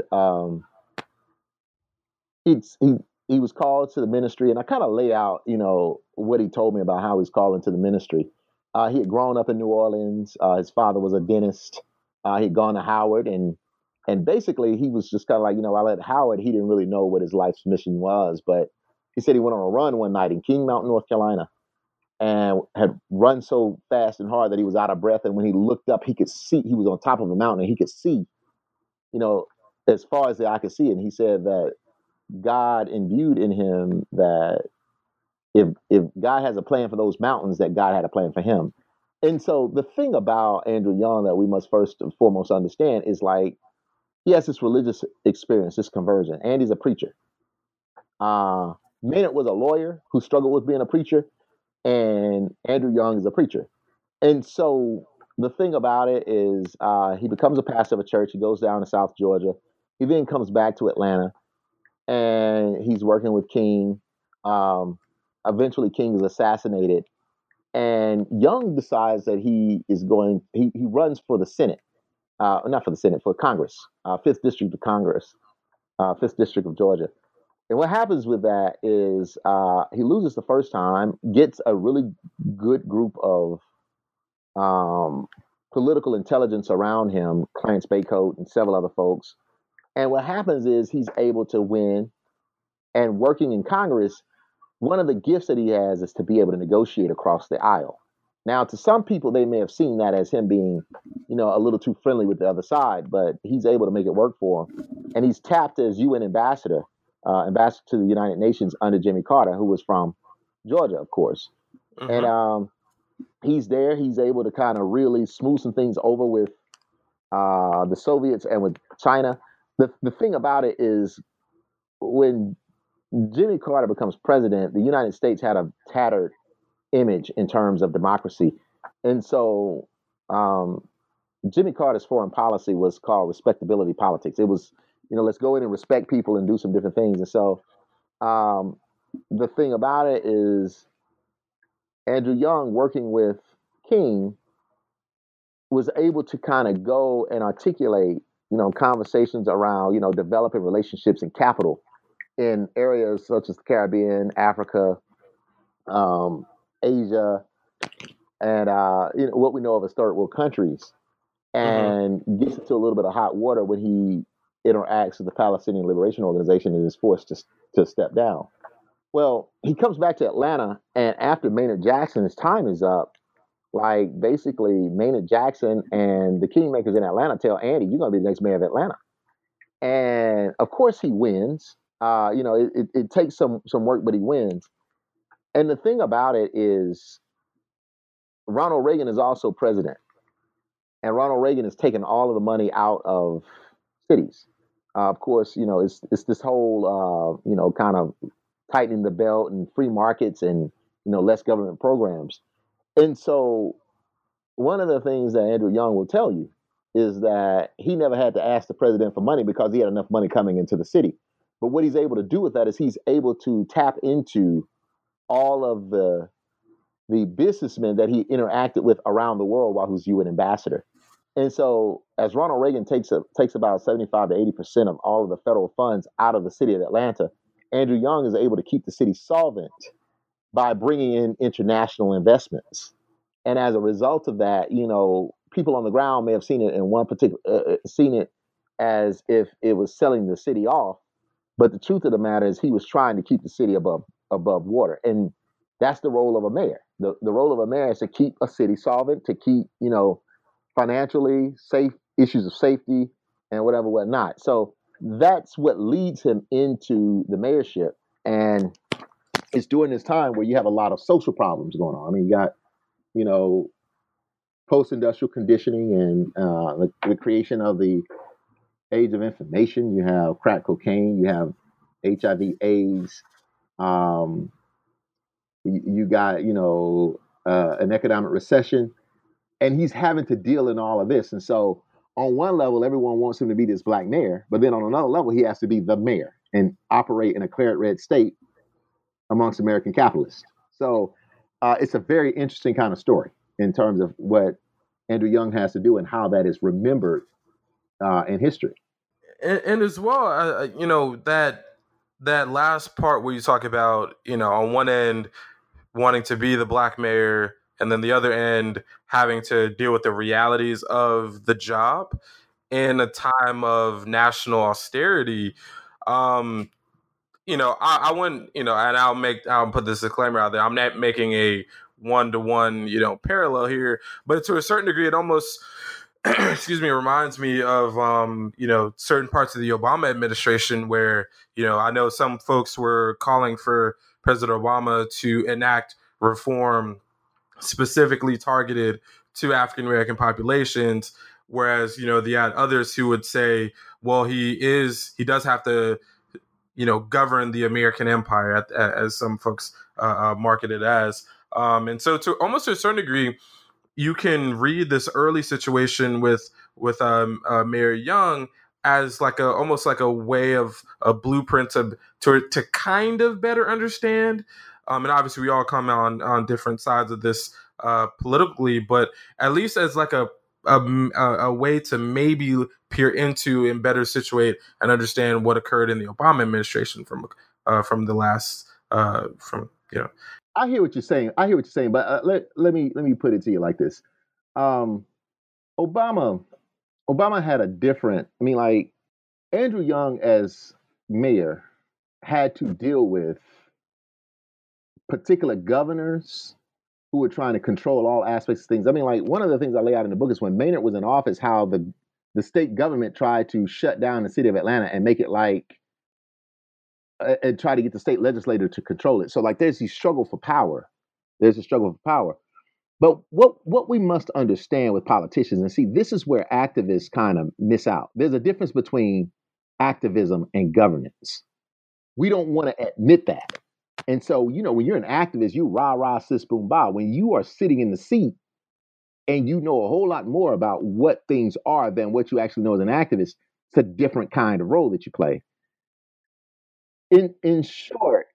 he was called to the ministry, and I kind of lay out, what he told me about how he's called into the ministry. He had grown up in New Orleans. His father was a dentist. He'd gone to Howard, and basically he was just kind of like, while at Howard, he didn't really know what his life's mission was. But he said he went on a run one night in King Mountain, North Carolina, and had run so fast and hard that he was out of breath. And when he looked up, he could see, he was on top of a mountain, and he could see, as far as the eye could see. And he said that God imbued in him that if God has a plan for those mountains, that God had a plan for him. And so the thing about Andrew Young that we must first and foremost understand is, like, he has this religious experience, this conversion, and he's a preacher. Maynard was a lawyer who struggled with being a preacher, and Andrew Young is a preacher. And so the thing about it is he becomes a pastor of a church. He goes down to South Georgia. He then comes back to Atlanta, and he's working with King. Eventually, King is assassinated, and Young decides that he runs for the Senate, not for the Senate, for Congress, 5th District of Congress, 5th District of Georgia. And what happens with that is he loses the first time, gets a really good group of political intelligence around him, Clarence Baycoat and several other folks. And what happens is he's able to win. And working in Congress, one of the gifts that he has is to be able to negotiate across the aisle. Now, to some people, they may have seen that as him being, a little too friendly with the other side, but he's able to make it work for him. And he's tapped as UN ambassador to the United Nations under Jimmy Carter, who was from Georgia, of course. And he's there. He's able to kind of really smooth some things over with the Soviets and with China. The thing about it is, when Jimmy Carter becomes president, the United States had a tattered image in terms of democracy. And so Jimmy Carter's foreign policy was called respectability politics. It was, let's go in and respect people and do some different things. And so the thing about it is, Andrew Young, working with King, was able to kind of go and articulate, conversations around, developing relationships and capital in areas such as the Caribbean, Africa, Asia, and what we know of as third world countries, and gets into a little bit of hot water when he interacts with the Palestinian Liberation Organization and is forced to step down. Well, he comes back to Atlanta, and after Maynard Jackson's time is up, like, basically Maynard Jackson and the Kingmakers in Atlanta tell Andy, you're going to be the next mayor of Atlanta. And of course he wins. It takes some work, but he wins. And the thing about it is, Ronald Reagan is also president. And Ronald Reagan has taken all of the money out of cities. Of course, it's this whole, kind of tightening the belt and free markets and, less government programs. And so one of the things that Andrew Young will tell you is that he never had to ask the president for money because he had enough money coming into the city. But what he's able to do with that is he's able to tap into all of the businessmen that he interacted with around the world while he was UN ambassador. And so as Ronald Reagan takes about 75 to 80% of all of the federal funds out of the city of Atlanta, Andrew Young is able to keep the city solvent by bringing in international investments. And as a result of that, people on the ground may have seen it in one particular, seen it as if it was selling the city off. But the truth of the matter is he was trying to keep the city above above water. And that's the role of a mayor. The role of a mayor is to keep a city solvent, to keep, financially safe, issues of safety and whatnot. So that's what leads him into the mayorship. And it's during this time where you have a lot of social problems going on. I mean, you got, post-industrial conditioning and the creation of the age of information. You have crack cocaine, you have HIV, AIDS. You got, an economic recession, and he's having to deal in all of this. And so on one level, everyone wants him to be this black mayor, but then on another level, he has to be the mayor and operate in a clear red state amongst American capitalists. So it's a very interesting kind of story in terms of what Andrew Young has to do and how that is remembered in history. And as well, that last part where you talk about, on one end wanting to be the black mayor, and then the other end having to deal with the realities of the job in a time of national austerity. I wouldn't, and I'll put this disclaimer out there. I'm not making a one-to-one, parallel here, but to a certain degree, it almost, reminds me of, certain parts of the Obama administration where, I know some folks were calling for President Obama to enact reform specifically targeted to African American populations, whereas, you had others who would say, well, he does have to, govern the American empire, as some folks market it as. And so to a certain degree, you can read this early situation with Mayor Young as like almost like a way of a blueprint to kind of better understand. And obviously we all come on different sides of this politically, but at least as like a way to maybe peer into and better situate and understand what occurred in the Obama administration from the last I hear what you're saying. But let me put it to you like this. Obama had a different. I mean, like Andrew Young as mayor had to deal with particular governors who were trying to control all aspects of things. I mean, like one of the things I lay out in the book is when Maynard was in office, how the state government tried to shut down the city of Atlanta and make it like and try to get the state legislature to control it. So like there's a struggle for power. But what we must understand with politicians, and see, this is where activists kind of miss out. There's a difference between activism and governance. We don't want to admit that. And so, when you're an activist, you rah, rah, sis, boom, bah. When you are sitting in the seat and you know a whole lot more about what things are than what you actually know as an activist, it's a different kind of role that you play. In short,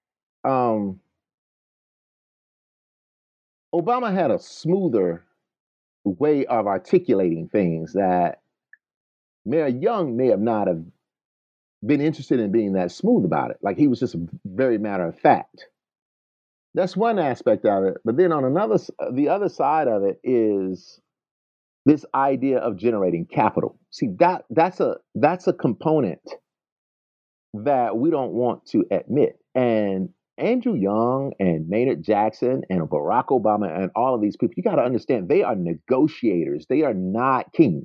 Obama had a smoother way of articulating things that Mayor Young may have not have been interested in being that smooth about it. Like he was just very matter of fact. That's one aspect of it. But then on the other side of it is this idea of generating capital. See, that's a component that we don't want to admit. And Andrew Young and Maynard Jackson and Barack Obama and all of these people, you got to understand, they are negotiators. They are not kings.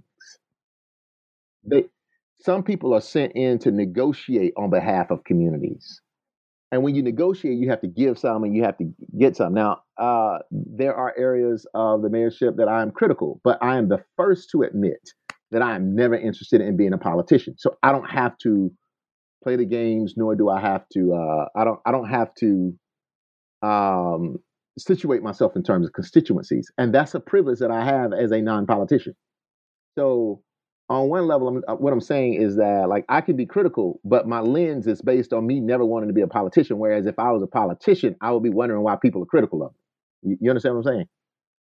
Some people are sent in to negotiate on behalf of communities. And when you negotiate, you have to give some and you have to get some. Now, there are areas of the mayorship that I am critical, but I am the first to admit that I am never interested in being a politician. So I don't have to play the games, nor do I have to. I don't have to situate myself in terms of constituencies, and that's a privilege that I have as a non-politician. So, on one level, what I'm saying is that like I can be critical, but my lens is based on me never wanting to be a politician. Whereas if I was a politician, I would be wondering why people are critical of me. You understand what I'm saying?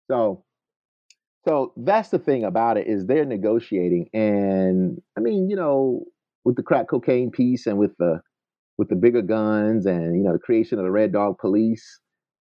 So that's the thing about it is they're negotiating, and I mean, with the crack cocaine piece and with the bigger guns and the creation of the Red Dog Police,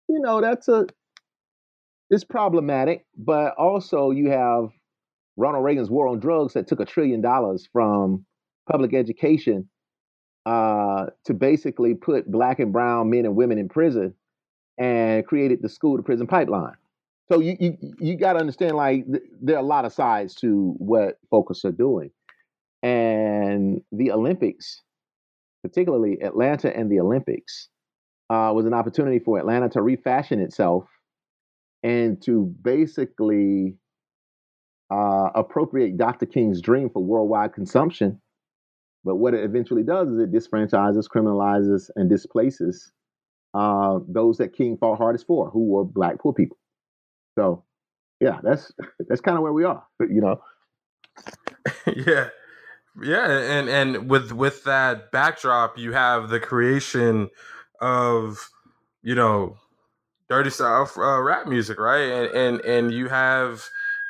it's problematic. But also you have Ronald Reagan's war on drugs that took $1 trillion from public education to basically put black and brown men and women in prison and created the school to prison pipeline. So you got to understand, like, there are a lot of sides to what Focus are doing. And the Olympics, particularly Atlanta and the Olympics, was an opportunity for Atlanta to refashion itself and to basically appropriate Dr. King's dream for worldwide consumption. But what it eventually does is it disfranchises, criminalizes, and displaces those that King fought hardest for, who were black poor people. So, yeah, that's kind of where we are, you know. Yeah. Yeah, and with that backdrop, you have the creation of, dirty South rap music, right? And you have,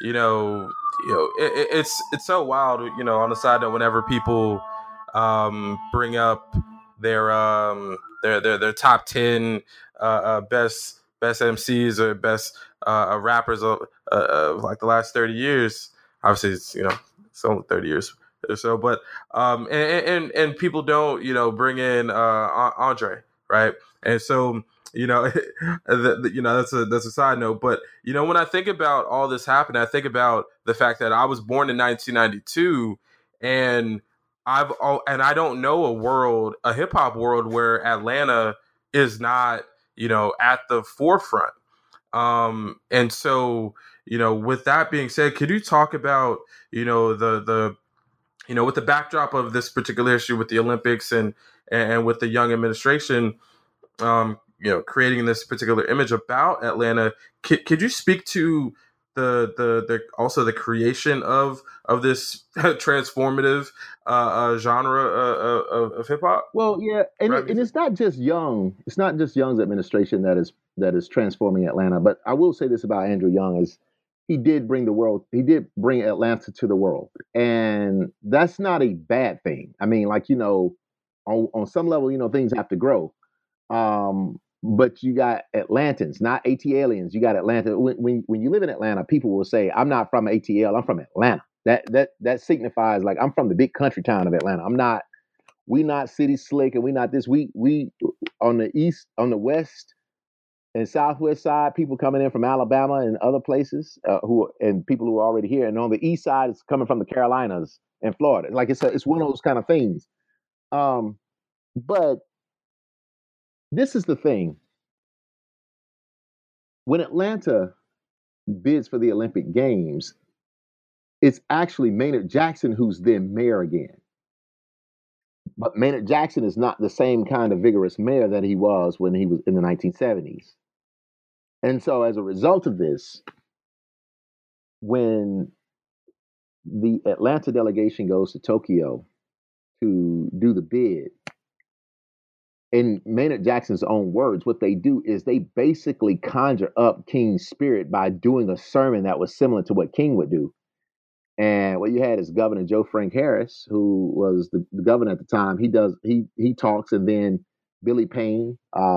it's so wild, on the side that whenever people bring up their top 10 best MCs or best rappers of like the last 30 years. Obviously, it's only 30 years or so, but and people don't bring in Andre, right? And so that's a side note. But when I think about all this happening, I think about the fact that I was born in 1992, and I don't know a hip hop world where Atlanta is not at the forefront. And so with that being said, could you talk about the with the backdrop of this particular issue with the Olympics and with the Young administration, creating this particular image about Atlanta, could you speak to the also the creation of this transformative genre of hip hop? Well, yeah, and it's not just Young. It's not just Young's administration that is transforming Atlanta. But I will say this about Andrew Young is he did bring Atlanta to the world, and that's not a bad thing. I mean, like, on some level, things have to grow. But you got Atlantans, not ATLians. You got Atlanta. When you live in Atlanta, people will say, "I'm not from ATL. I'm from Atlanta." That signifies, like, I'm from the big country town of Atlanta. We not city slick, and we not this. We on the east, on the west and southwest side, people coming in from Alabama and other places, and people who are already here. And on the east side, it's coming from the Carolinas and Florida. Like, it's one of those kind of things. But this is the thing. When Atlanta bids for the Olympic Games, it's actually Maynard Jackson who's then mayor again. But Maynard Jackson is not the same kind of vigorous mayor that he was when he was in the 1970s. And so as a result of this, when the Atlanta delegation goes to Tokyo to do the bid, in Maynard Jackson's own words, what they do is they basically conjure up King's spirit by doing a sermon that was similar to what King would do. And what you had is Governor Joe Frank Harris, who was the governor at the time. He talks, and then Billy Payne,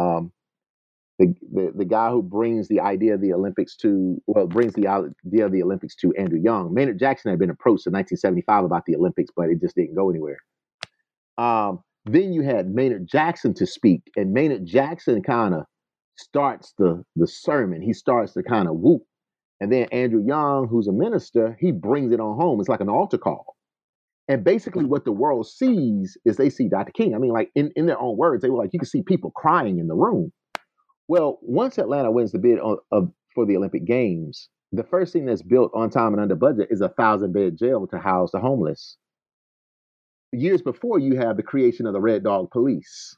the guy who brings the idea of the Olympics to Andrew Young. Maynard Jackson had been approached in 1975 about the Olympics, but it just didn't go anywhere. Then you had Maynard Jackson to speak, and Maynard Jackson kind of starts the sermon. He starts to kind of whoop. And then Andrew Young, who's a minister, he brings it on home. It's like an altar call. And basically what the world sees is they see Dr. King. I mean, like, in their own words, they were like, you can see people crying in the room. Well, once Atlanta wins the bid for the Olympic Games, the first thing that's built on time and under budget is a 1,000-bed jail to house the homeless. Years before, you have the creation of the Red Dog Police.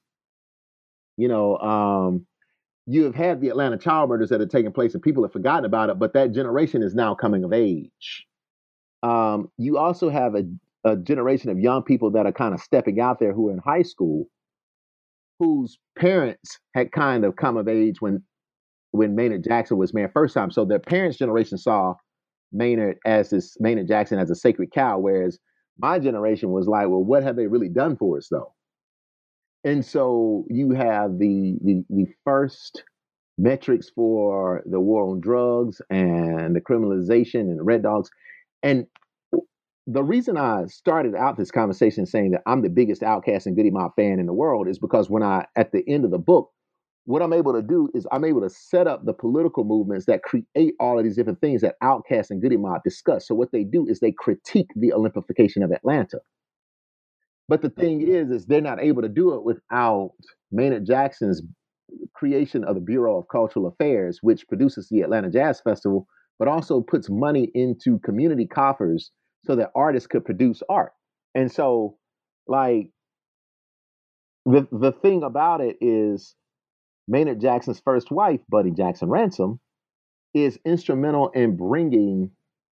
You have had the Atlanta child murders that have taken place, and people have forgotten about it, but that generation is now coming of age. You also have a generation of young people that are kind of stepping out there who are in high school, whose parents had kind of come of age when Maynard Jackson was mayor first time. So their parents' generation saw Maynard Jackson as a sacred cow, whereas my generation was like, well, what have they really done for us, though? And so you have the first metrics for the war on drugs and the criminalization and the Red Dogs. And the reason I started out this conversation saying that I'm the biggest Outkast and Goodie Mob fan in the world is because at the end of the book, what I'm able to do is I'm able to set up the political movements that create all of these different things that Outkast and Goodie Mob discuss. So what they do is they critique the Olympification of Atlanta. But the thing is they're not able to do it without Maynard Jackson's creation of the Bureau of Cultural Affairs, which produces the Atlanta Jazz Festival, but also puts money into community coffers so that artists could produce art. And so, like, the thing about it is Maynard Jackson's first wife, Buddy Jackson Ransom, is instrumental in bringing,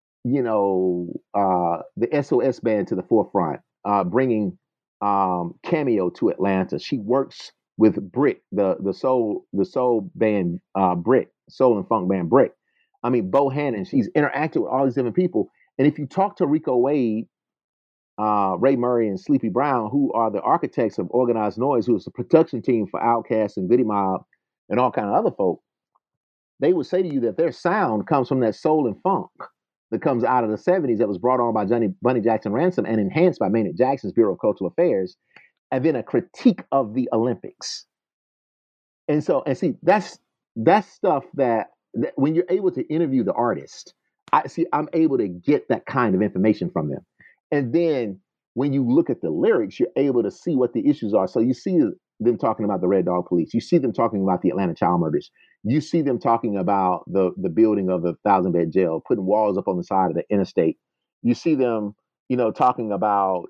the SOS band to the forefront, bringing Cameo to Atlanta. She works with Brick, the soul band, Brick, soul and funk band Brick. I mean, Bohannon. She's interacted with all these different people. And if you talk to Rico Wade, Ray Murray, and Sleepy Brown, who are the architects of Organized Noise, who is the production team for Outkast and Goodie Mob and all kind of other folk, they would say to you that their sound comes from that soul and funk that comes out of the 70s that was brought on by Bunny Jackson Ransom and enhanced by Maynard Jackson's Bureau of Cultural Affairs, and then a critique of the Olympics. And see, that's stuff that when you're able to interview the artist, I'm able to get that kind of information from them. And then when you look at the lyrics, you're able to see what the issues are. So you see them talking about the Red Dog Police. You see them talking about the Atlanta child murders. You see them talking about the building of the 1,000-bed jail, putting walls up on the side of the interstate. You see them, talking about,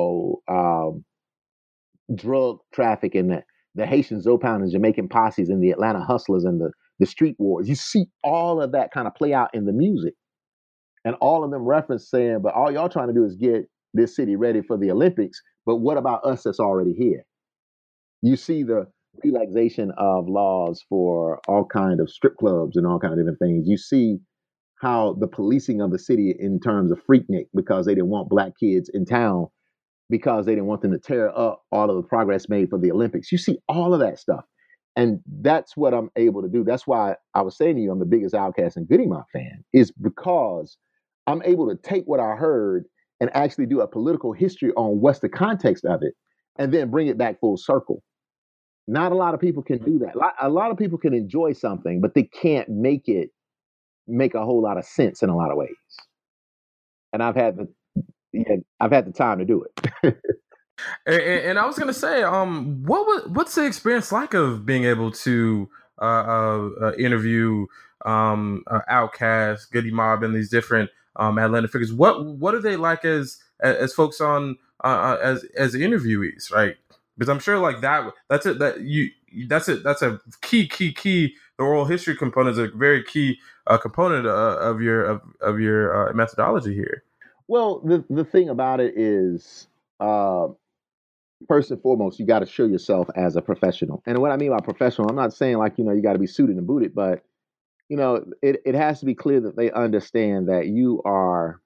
drug traffic and the Haitian Zopan and Jamaican posses and the Atlanta hustlers and the street wars. You see all of that kind of play out in the music. And all of them reference saying, but all y'all trying to do is get this city ready for the Olympics. But what about us that's already here? You see the relaxation of laws for all kind of strip clubs and all kind of different things. You see how the policing of the city in terms of Freaknik, because they didn't want black kids in town, because they didn't want them to tear up all of the progress made for the Olympics. You see all of that stuff. And that's what I'm able to do. That's why I was saying to you, I'm the biggest Outkast and Goodie Mob fan, is because I'm able to take what I heard and actually do a political history on what's the context of it, and then bring it back full circle. Not a lot of people can do that. A lot of people can enjoy something, but they can't make it make a whole lot of sense in a lot of ways. And I've had the time to do it. And I was gonna say, what's the experience like of being able to interview Outkast, Goodie Mob, and these different Atlanta figures? What are they like as folks on as interviewees, right? Because I'm sure like that's a key. The oral history component is a very key component of your methodology here. Well, the thing about it is, first and foremost, you got to show yourself as a professional. And what I mean by professional, I'm not saying like, you got to be suited and booted, but, it has to be clear that they understand that you are,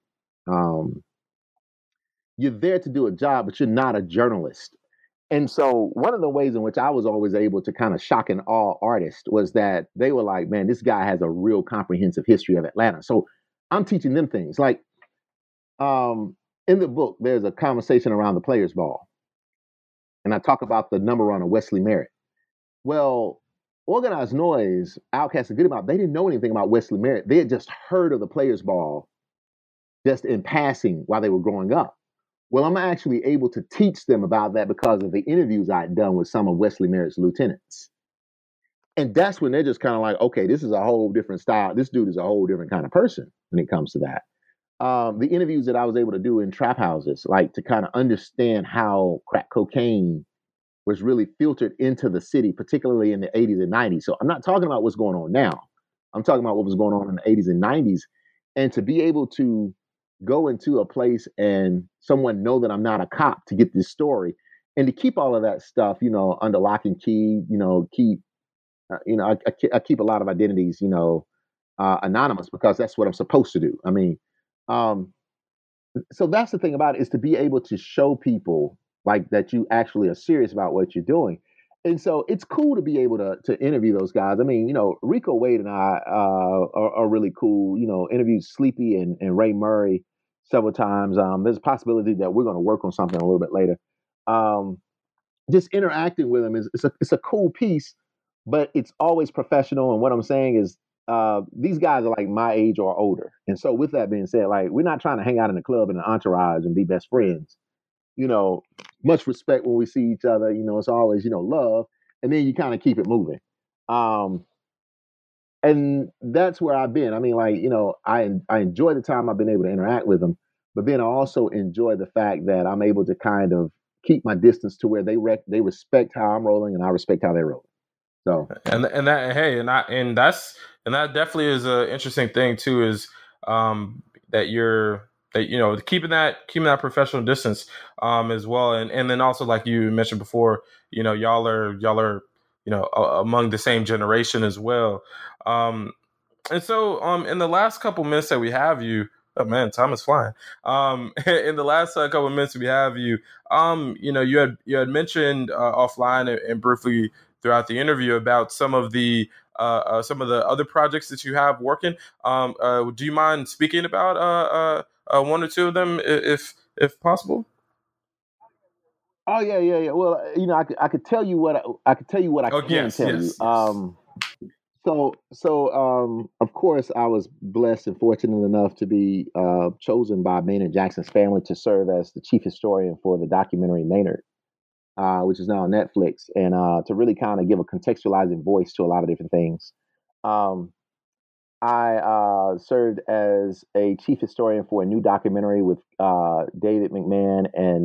you're there to do a job, but you're not a journalist. And so one of the ways in which I was always able to kind of shock and awe artists was that they were like, man, this guy has a real comprehensive history of Atlanta. So I'm teaching them things like, in the book, there's a conversation around the Players Ball. And I talk about the number runner, Wesley Merritt. Well, Organized Noise, Outkast and Goodie Mob, they didn't know anything about Wesley Merritt. They had just heard of the Players Ball just in passing while they were growing up. Well, I'm actually able to teach them about that because of the interviews I'd done with some of Wesley Merritt's lieutenants. And that's when they're just kind of like, okay, this is a whole different style. This dude is a whole different kind of person when it comes to that. The interviews that I was able to do in trap houses, like to kind of understand how crack cocaine was really filtered into the city, particularly in the 80s and 90s. So I'm not talking about what's going on now. I'm talking about what was going on in the 80s and 90s. And to be able to go into a place and someone know that I'm not a cop to get this story, and to keep all of that stuff, under lock and key, keep, I keep a lot of identities, anonymous, because that's what I'm supposed to do. I mean, so that's the thing about it, is to be able to show people like that you actually are serious about what you're doing. And so it's cool to be able to interview those guys. I mean, Rico Wade and I are really cool. Interviewed Sleepy and Ray Murray several times. There's a possibility that we're going to work on something a little bit later. Um, just interacting with them is it's a cool piece, but it's always professional. And what I'm saying is, these guys are like my age or older. And so, with that being said, like we're not trying to hang out in the club in an entourage and be best friends. You know, much respect when we see each other. You know, it's always love, and then you kind of keep it moving. Um, and that's where I've been. I mean, like I enjoy the time I've been able to interact with them, but then I also enjoy the fact that I'm able to kind of keep my distance to where they respect how I'm rolling and I respect how they're rolling. So and that hey and that definitely is an interesting thing too, is that keeping that professional distance as well, and then also, like you mentioned before, y'all are among the same generation as well. And so in the last couple minutes that we have you, oh man, time is flying. In the last couple of minutes we have you, you had mentioned offline and briefly throughout the interview about some of the other projects that you have working. Do you mind speaking about one or two of them, if possible? Oh yeah. Well, I could tell you what I could tell you what I Oh can tell you. yes. So, of course, I was blessed and fortunate enough to be chosen by Maynard Jackson's family to serve as the chief historian for the documentary Maynard, which is now on Netflix, and to really kind of give a contextualizing voice to a lot of different things. Um, I served as a chief historian for a new documentary with David McMahon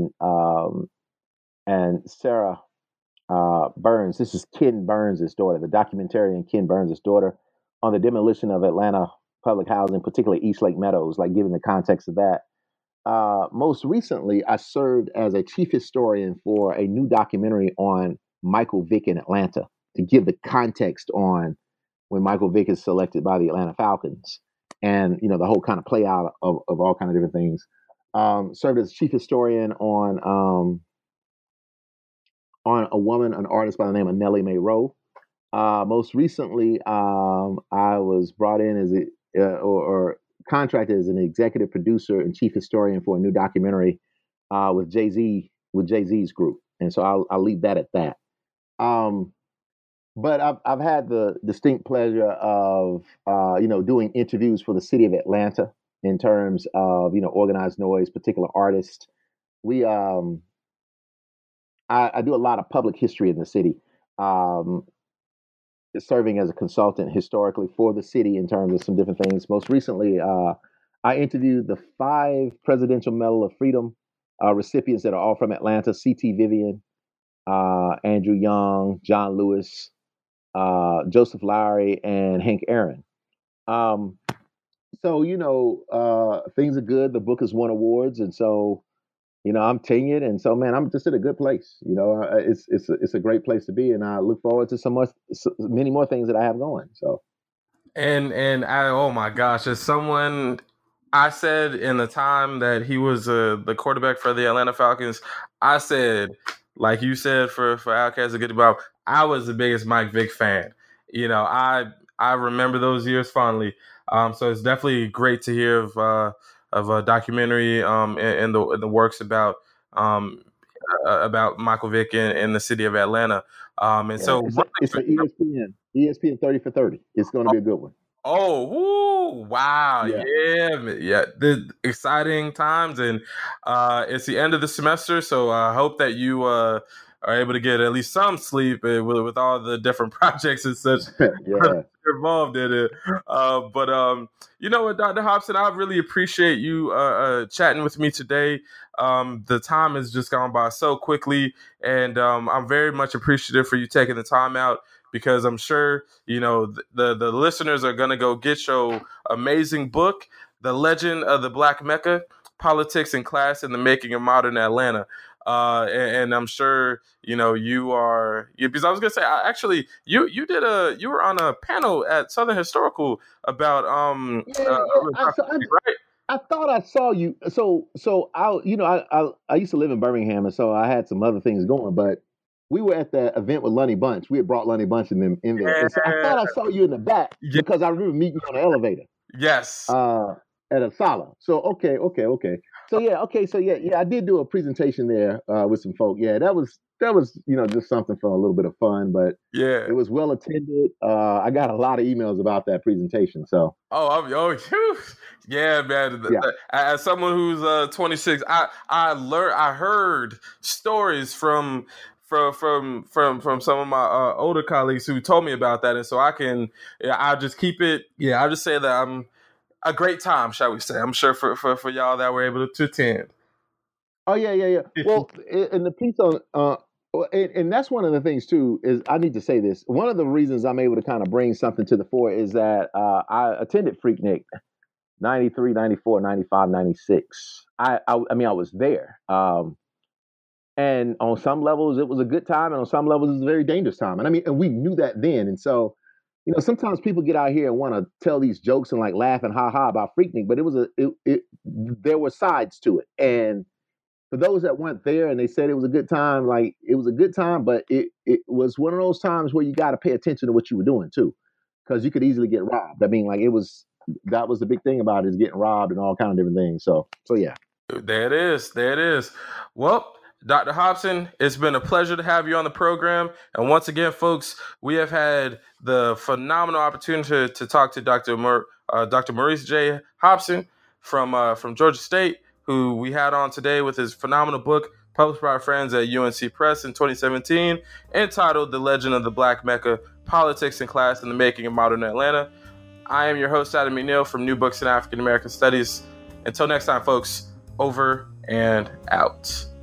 and Sarah Burns. This is Ken Burns' daughter, the documentarian Ken Burns' daughter, on the demolition of Atlanta public housing, particularly East Lake Meadows, like giving the context of that. Most recently, I served as a chief historian for a new documentary on Michael Vick in Atlanta to give the context on when Michael Vick is selected by the Atlanta Falcons, and the whole kind of play out of all kind of different things. Served as chief historian on a woman, an artist by the name of Nellie Mae Rowe. Most recently, I was brought in as or contracted as an executive producer and chief historian for a new documentary with Jay-Z's group, and so I'll leave that at that. But I've had the distinct pleasure of doing interviews for the city of Atlanta in terms of organized noise, particular artists. We I do a lot of public history in the city, serving as a consultant historically for the city in terms of some different things. Most recently, I interviewed the 5 Presidential Medal of Freedom recipients that are all from Atlanta: C.T. Vivian, Andrew Young, John Lewis, Joseph Lowery, and Hank Aaron. So things are good. The book has won awards, and so I'm tenured, and so man, I'm just in a good place. It's a great place to be, and I look forward to many more things that I have going. So, oh my gosh, as someone, I said in the time that he was the quarterback for the Atlanta Falcons, I said, like you said for Outkast to get about, I was the biggest Mike Vick fan. I remember those years fondly. So it's definitely great to hear of a documentary in the works about Michael Vick in the city of Atlanta. It's an ESPN 30 for 30. It's going to be a good one. Oh, woo, wow. Yeah. The exciting times, and it's the end of the semester, so I hope that you are able to get at least some sleep with all the different projects and such involved in it. But you know what, Dr. Hobson, I really appreciate you chatting with me today. The time has just gone by so quickly, and I'm very much appreciative for you taking the time out, because I'm sure, the listeners are going to go get your amazing book, The Legend of the Black Mecca, Politics and Class in the Making of Modern Atlanta. And I'm sure, you are, because I was going to say, actually, you were on a panel at Southern Historical about, right? I thought I saw you. So I used to live in Birmingham, and so I had some other things going, but we were at the event with Lonnie Bunch. We had brought Lonnie Bunch in there. And so I thought I saw you in the back because I remember meeting you on the elevator. Yes. at Asala. So okay. So yeah, I did do a presentation there with some folk. Yeah, that was just something for a little bit of fun, but Yeah. it was well attended. I got a lot of emails about that presentation. So yeah, man. yeah. As someone who's 26, I heard stories from some of my older colleagues who told me about that, and so I'll just keep it. Yeah, I'll just say that I'm a great time, shall we say? I'm sure for y'all that were able to attend. Oh yeah. Well, and the piece on and that's one of the things too is I need to say this. One of the reasons I'm able to kind of bring something to the fore is that I attended Freaknik 93, 94, 95, 96. I mean I was there. And on some levels it was a good time, and on some levels it was a very dangerous time. And I mean, and we knew that then. And so, sometimes people get out here and want to tell these jokes and like laugh and ha ha about Freaknik, but there were sides to it. And for those that weren't there and they said it was a good time, like it was a good time, but it was one of those times where you got to pay attention to what you were doing too, because you could easily get robbed. I mean, like that was the big thing about it, is getting robbed and all kind of different things. So yeah. There it is. Well, Dr. Hobson, it's been a pleasure to have you on the program. And once again, folks, we have had the phenomenal opportunity to talk to Dr. Maurice J. Hobson from Georgia State, who we had on today with his phenomenal book published by our friends at UNC Press in 2017, entitled The Legend of the Black Mecca, Politics and Class in the Making of Modern Atlanta. I am your host, Adam McNeil from New Books in African American Studies. Until next time, folks, over and out.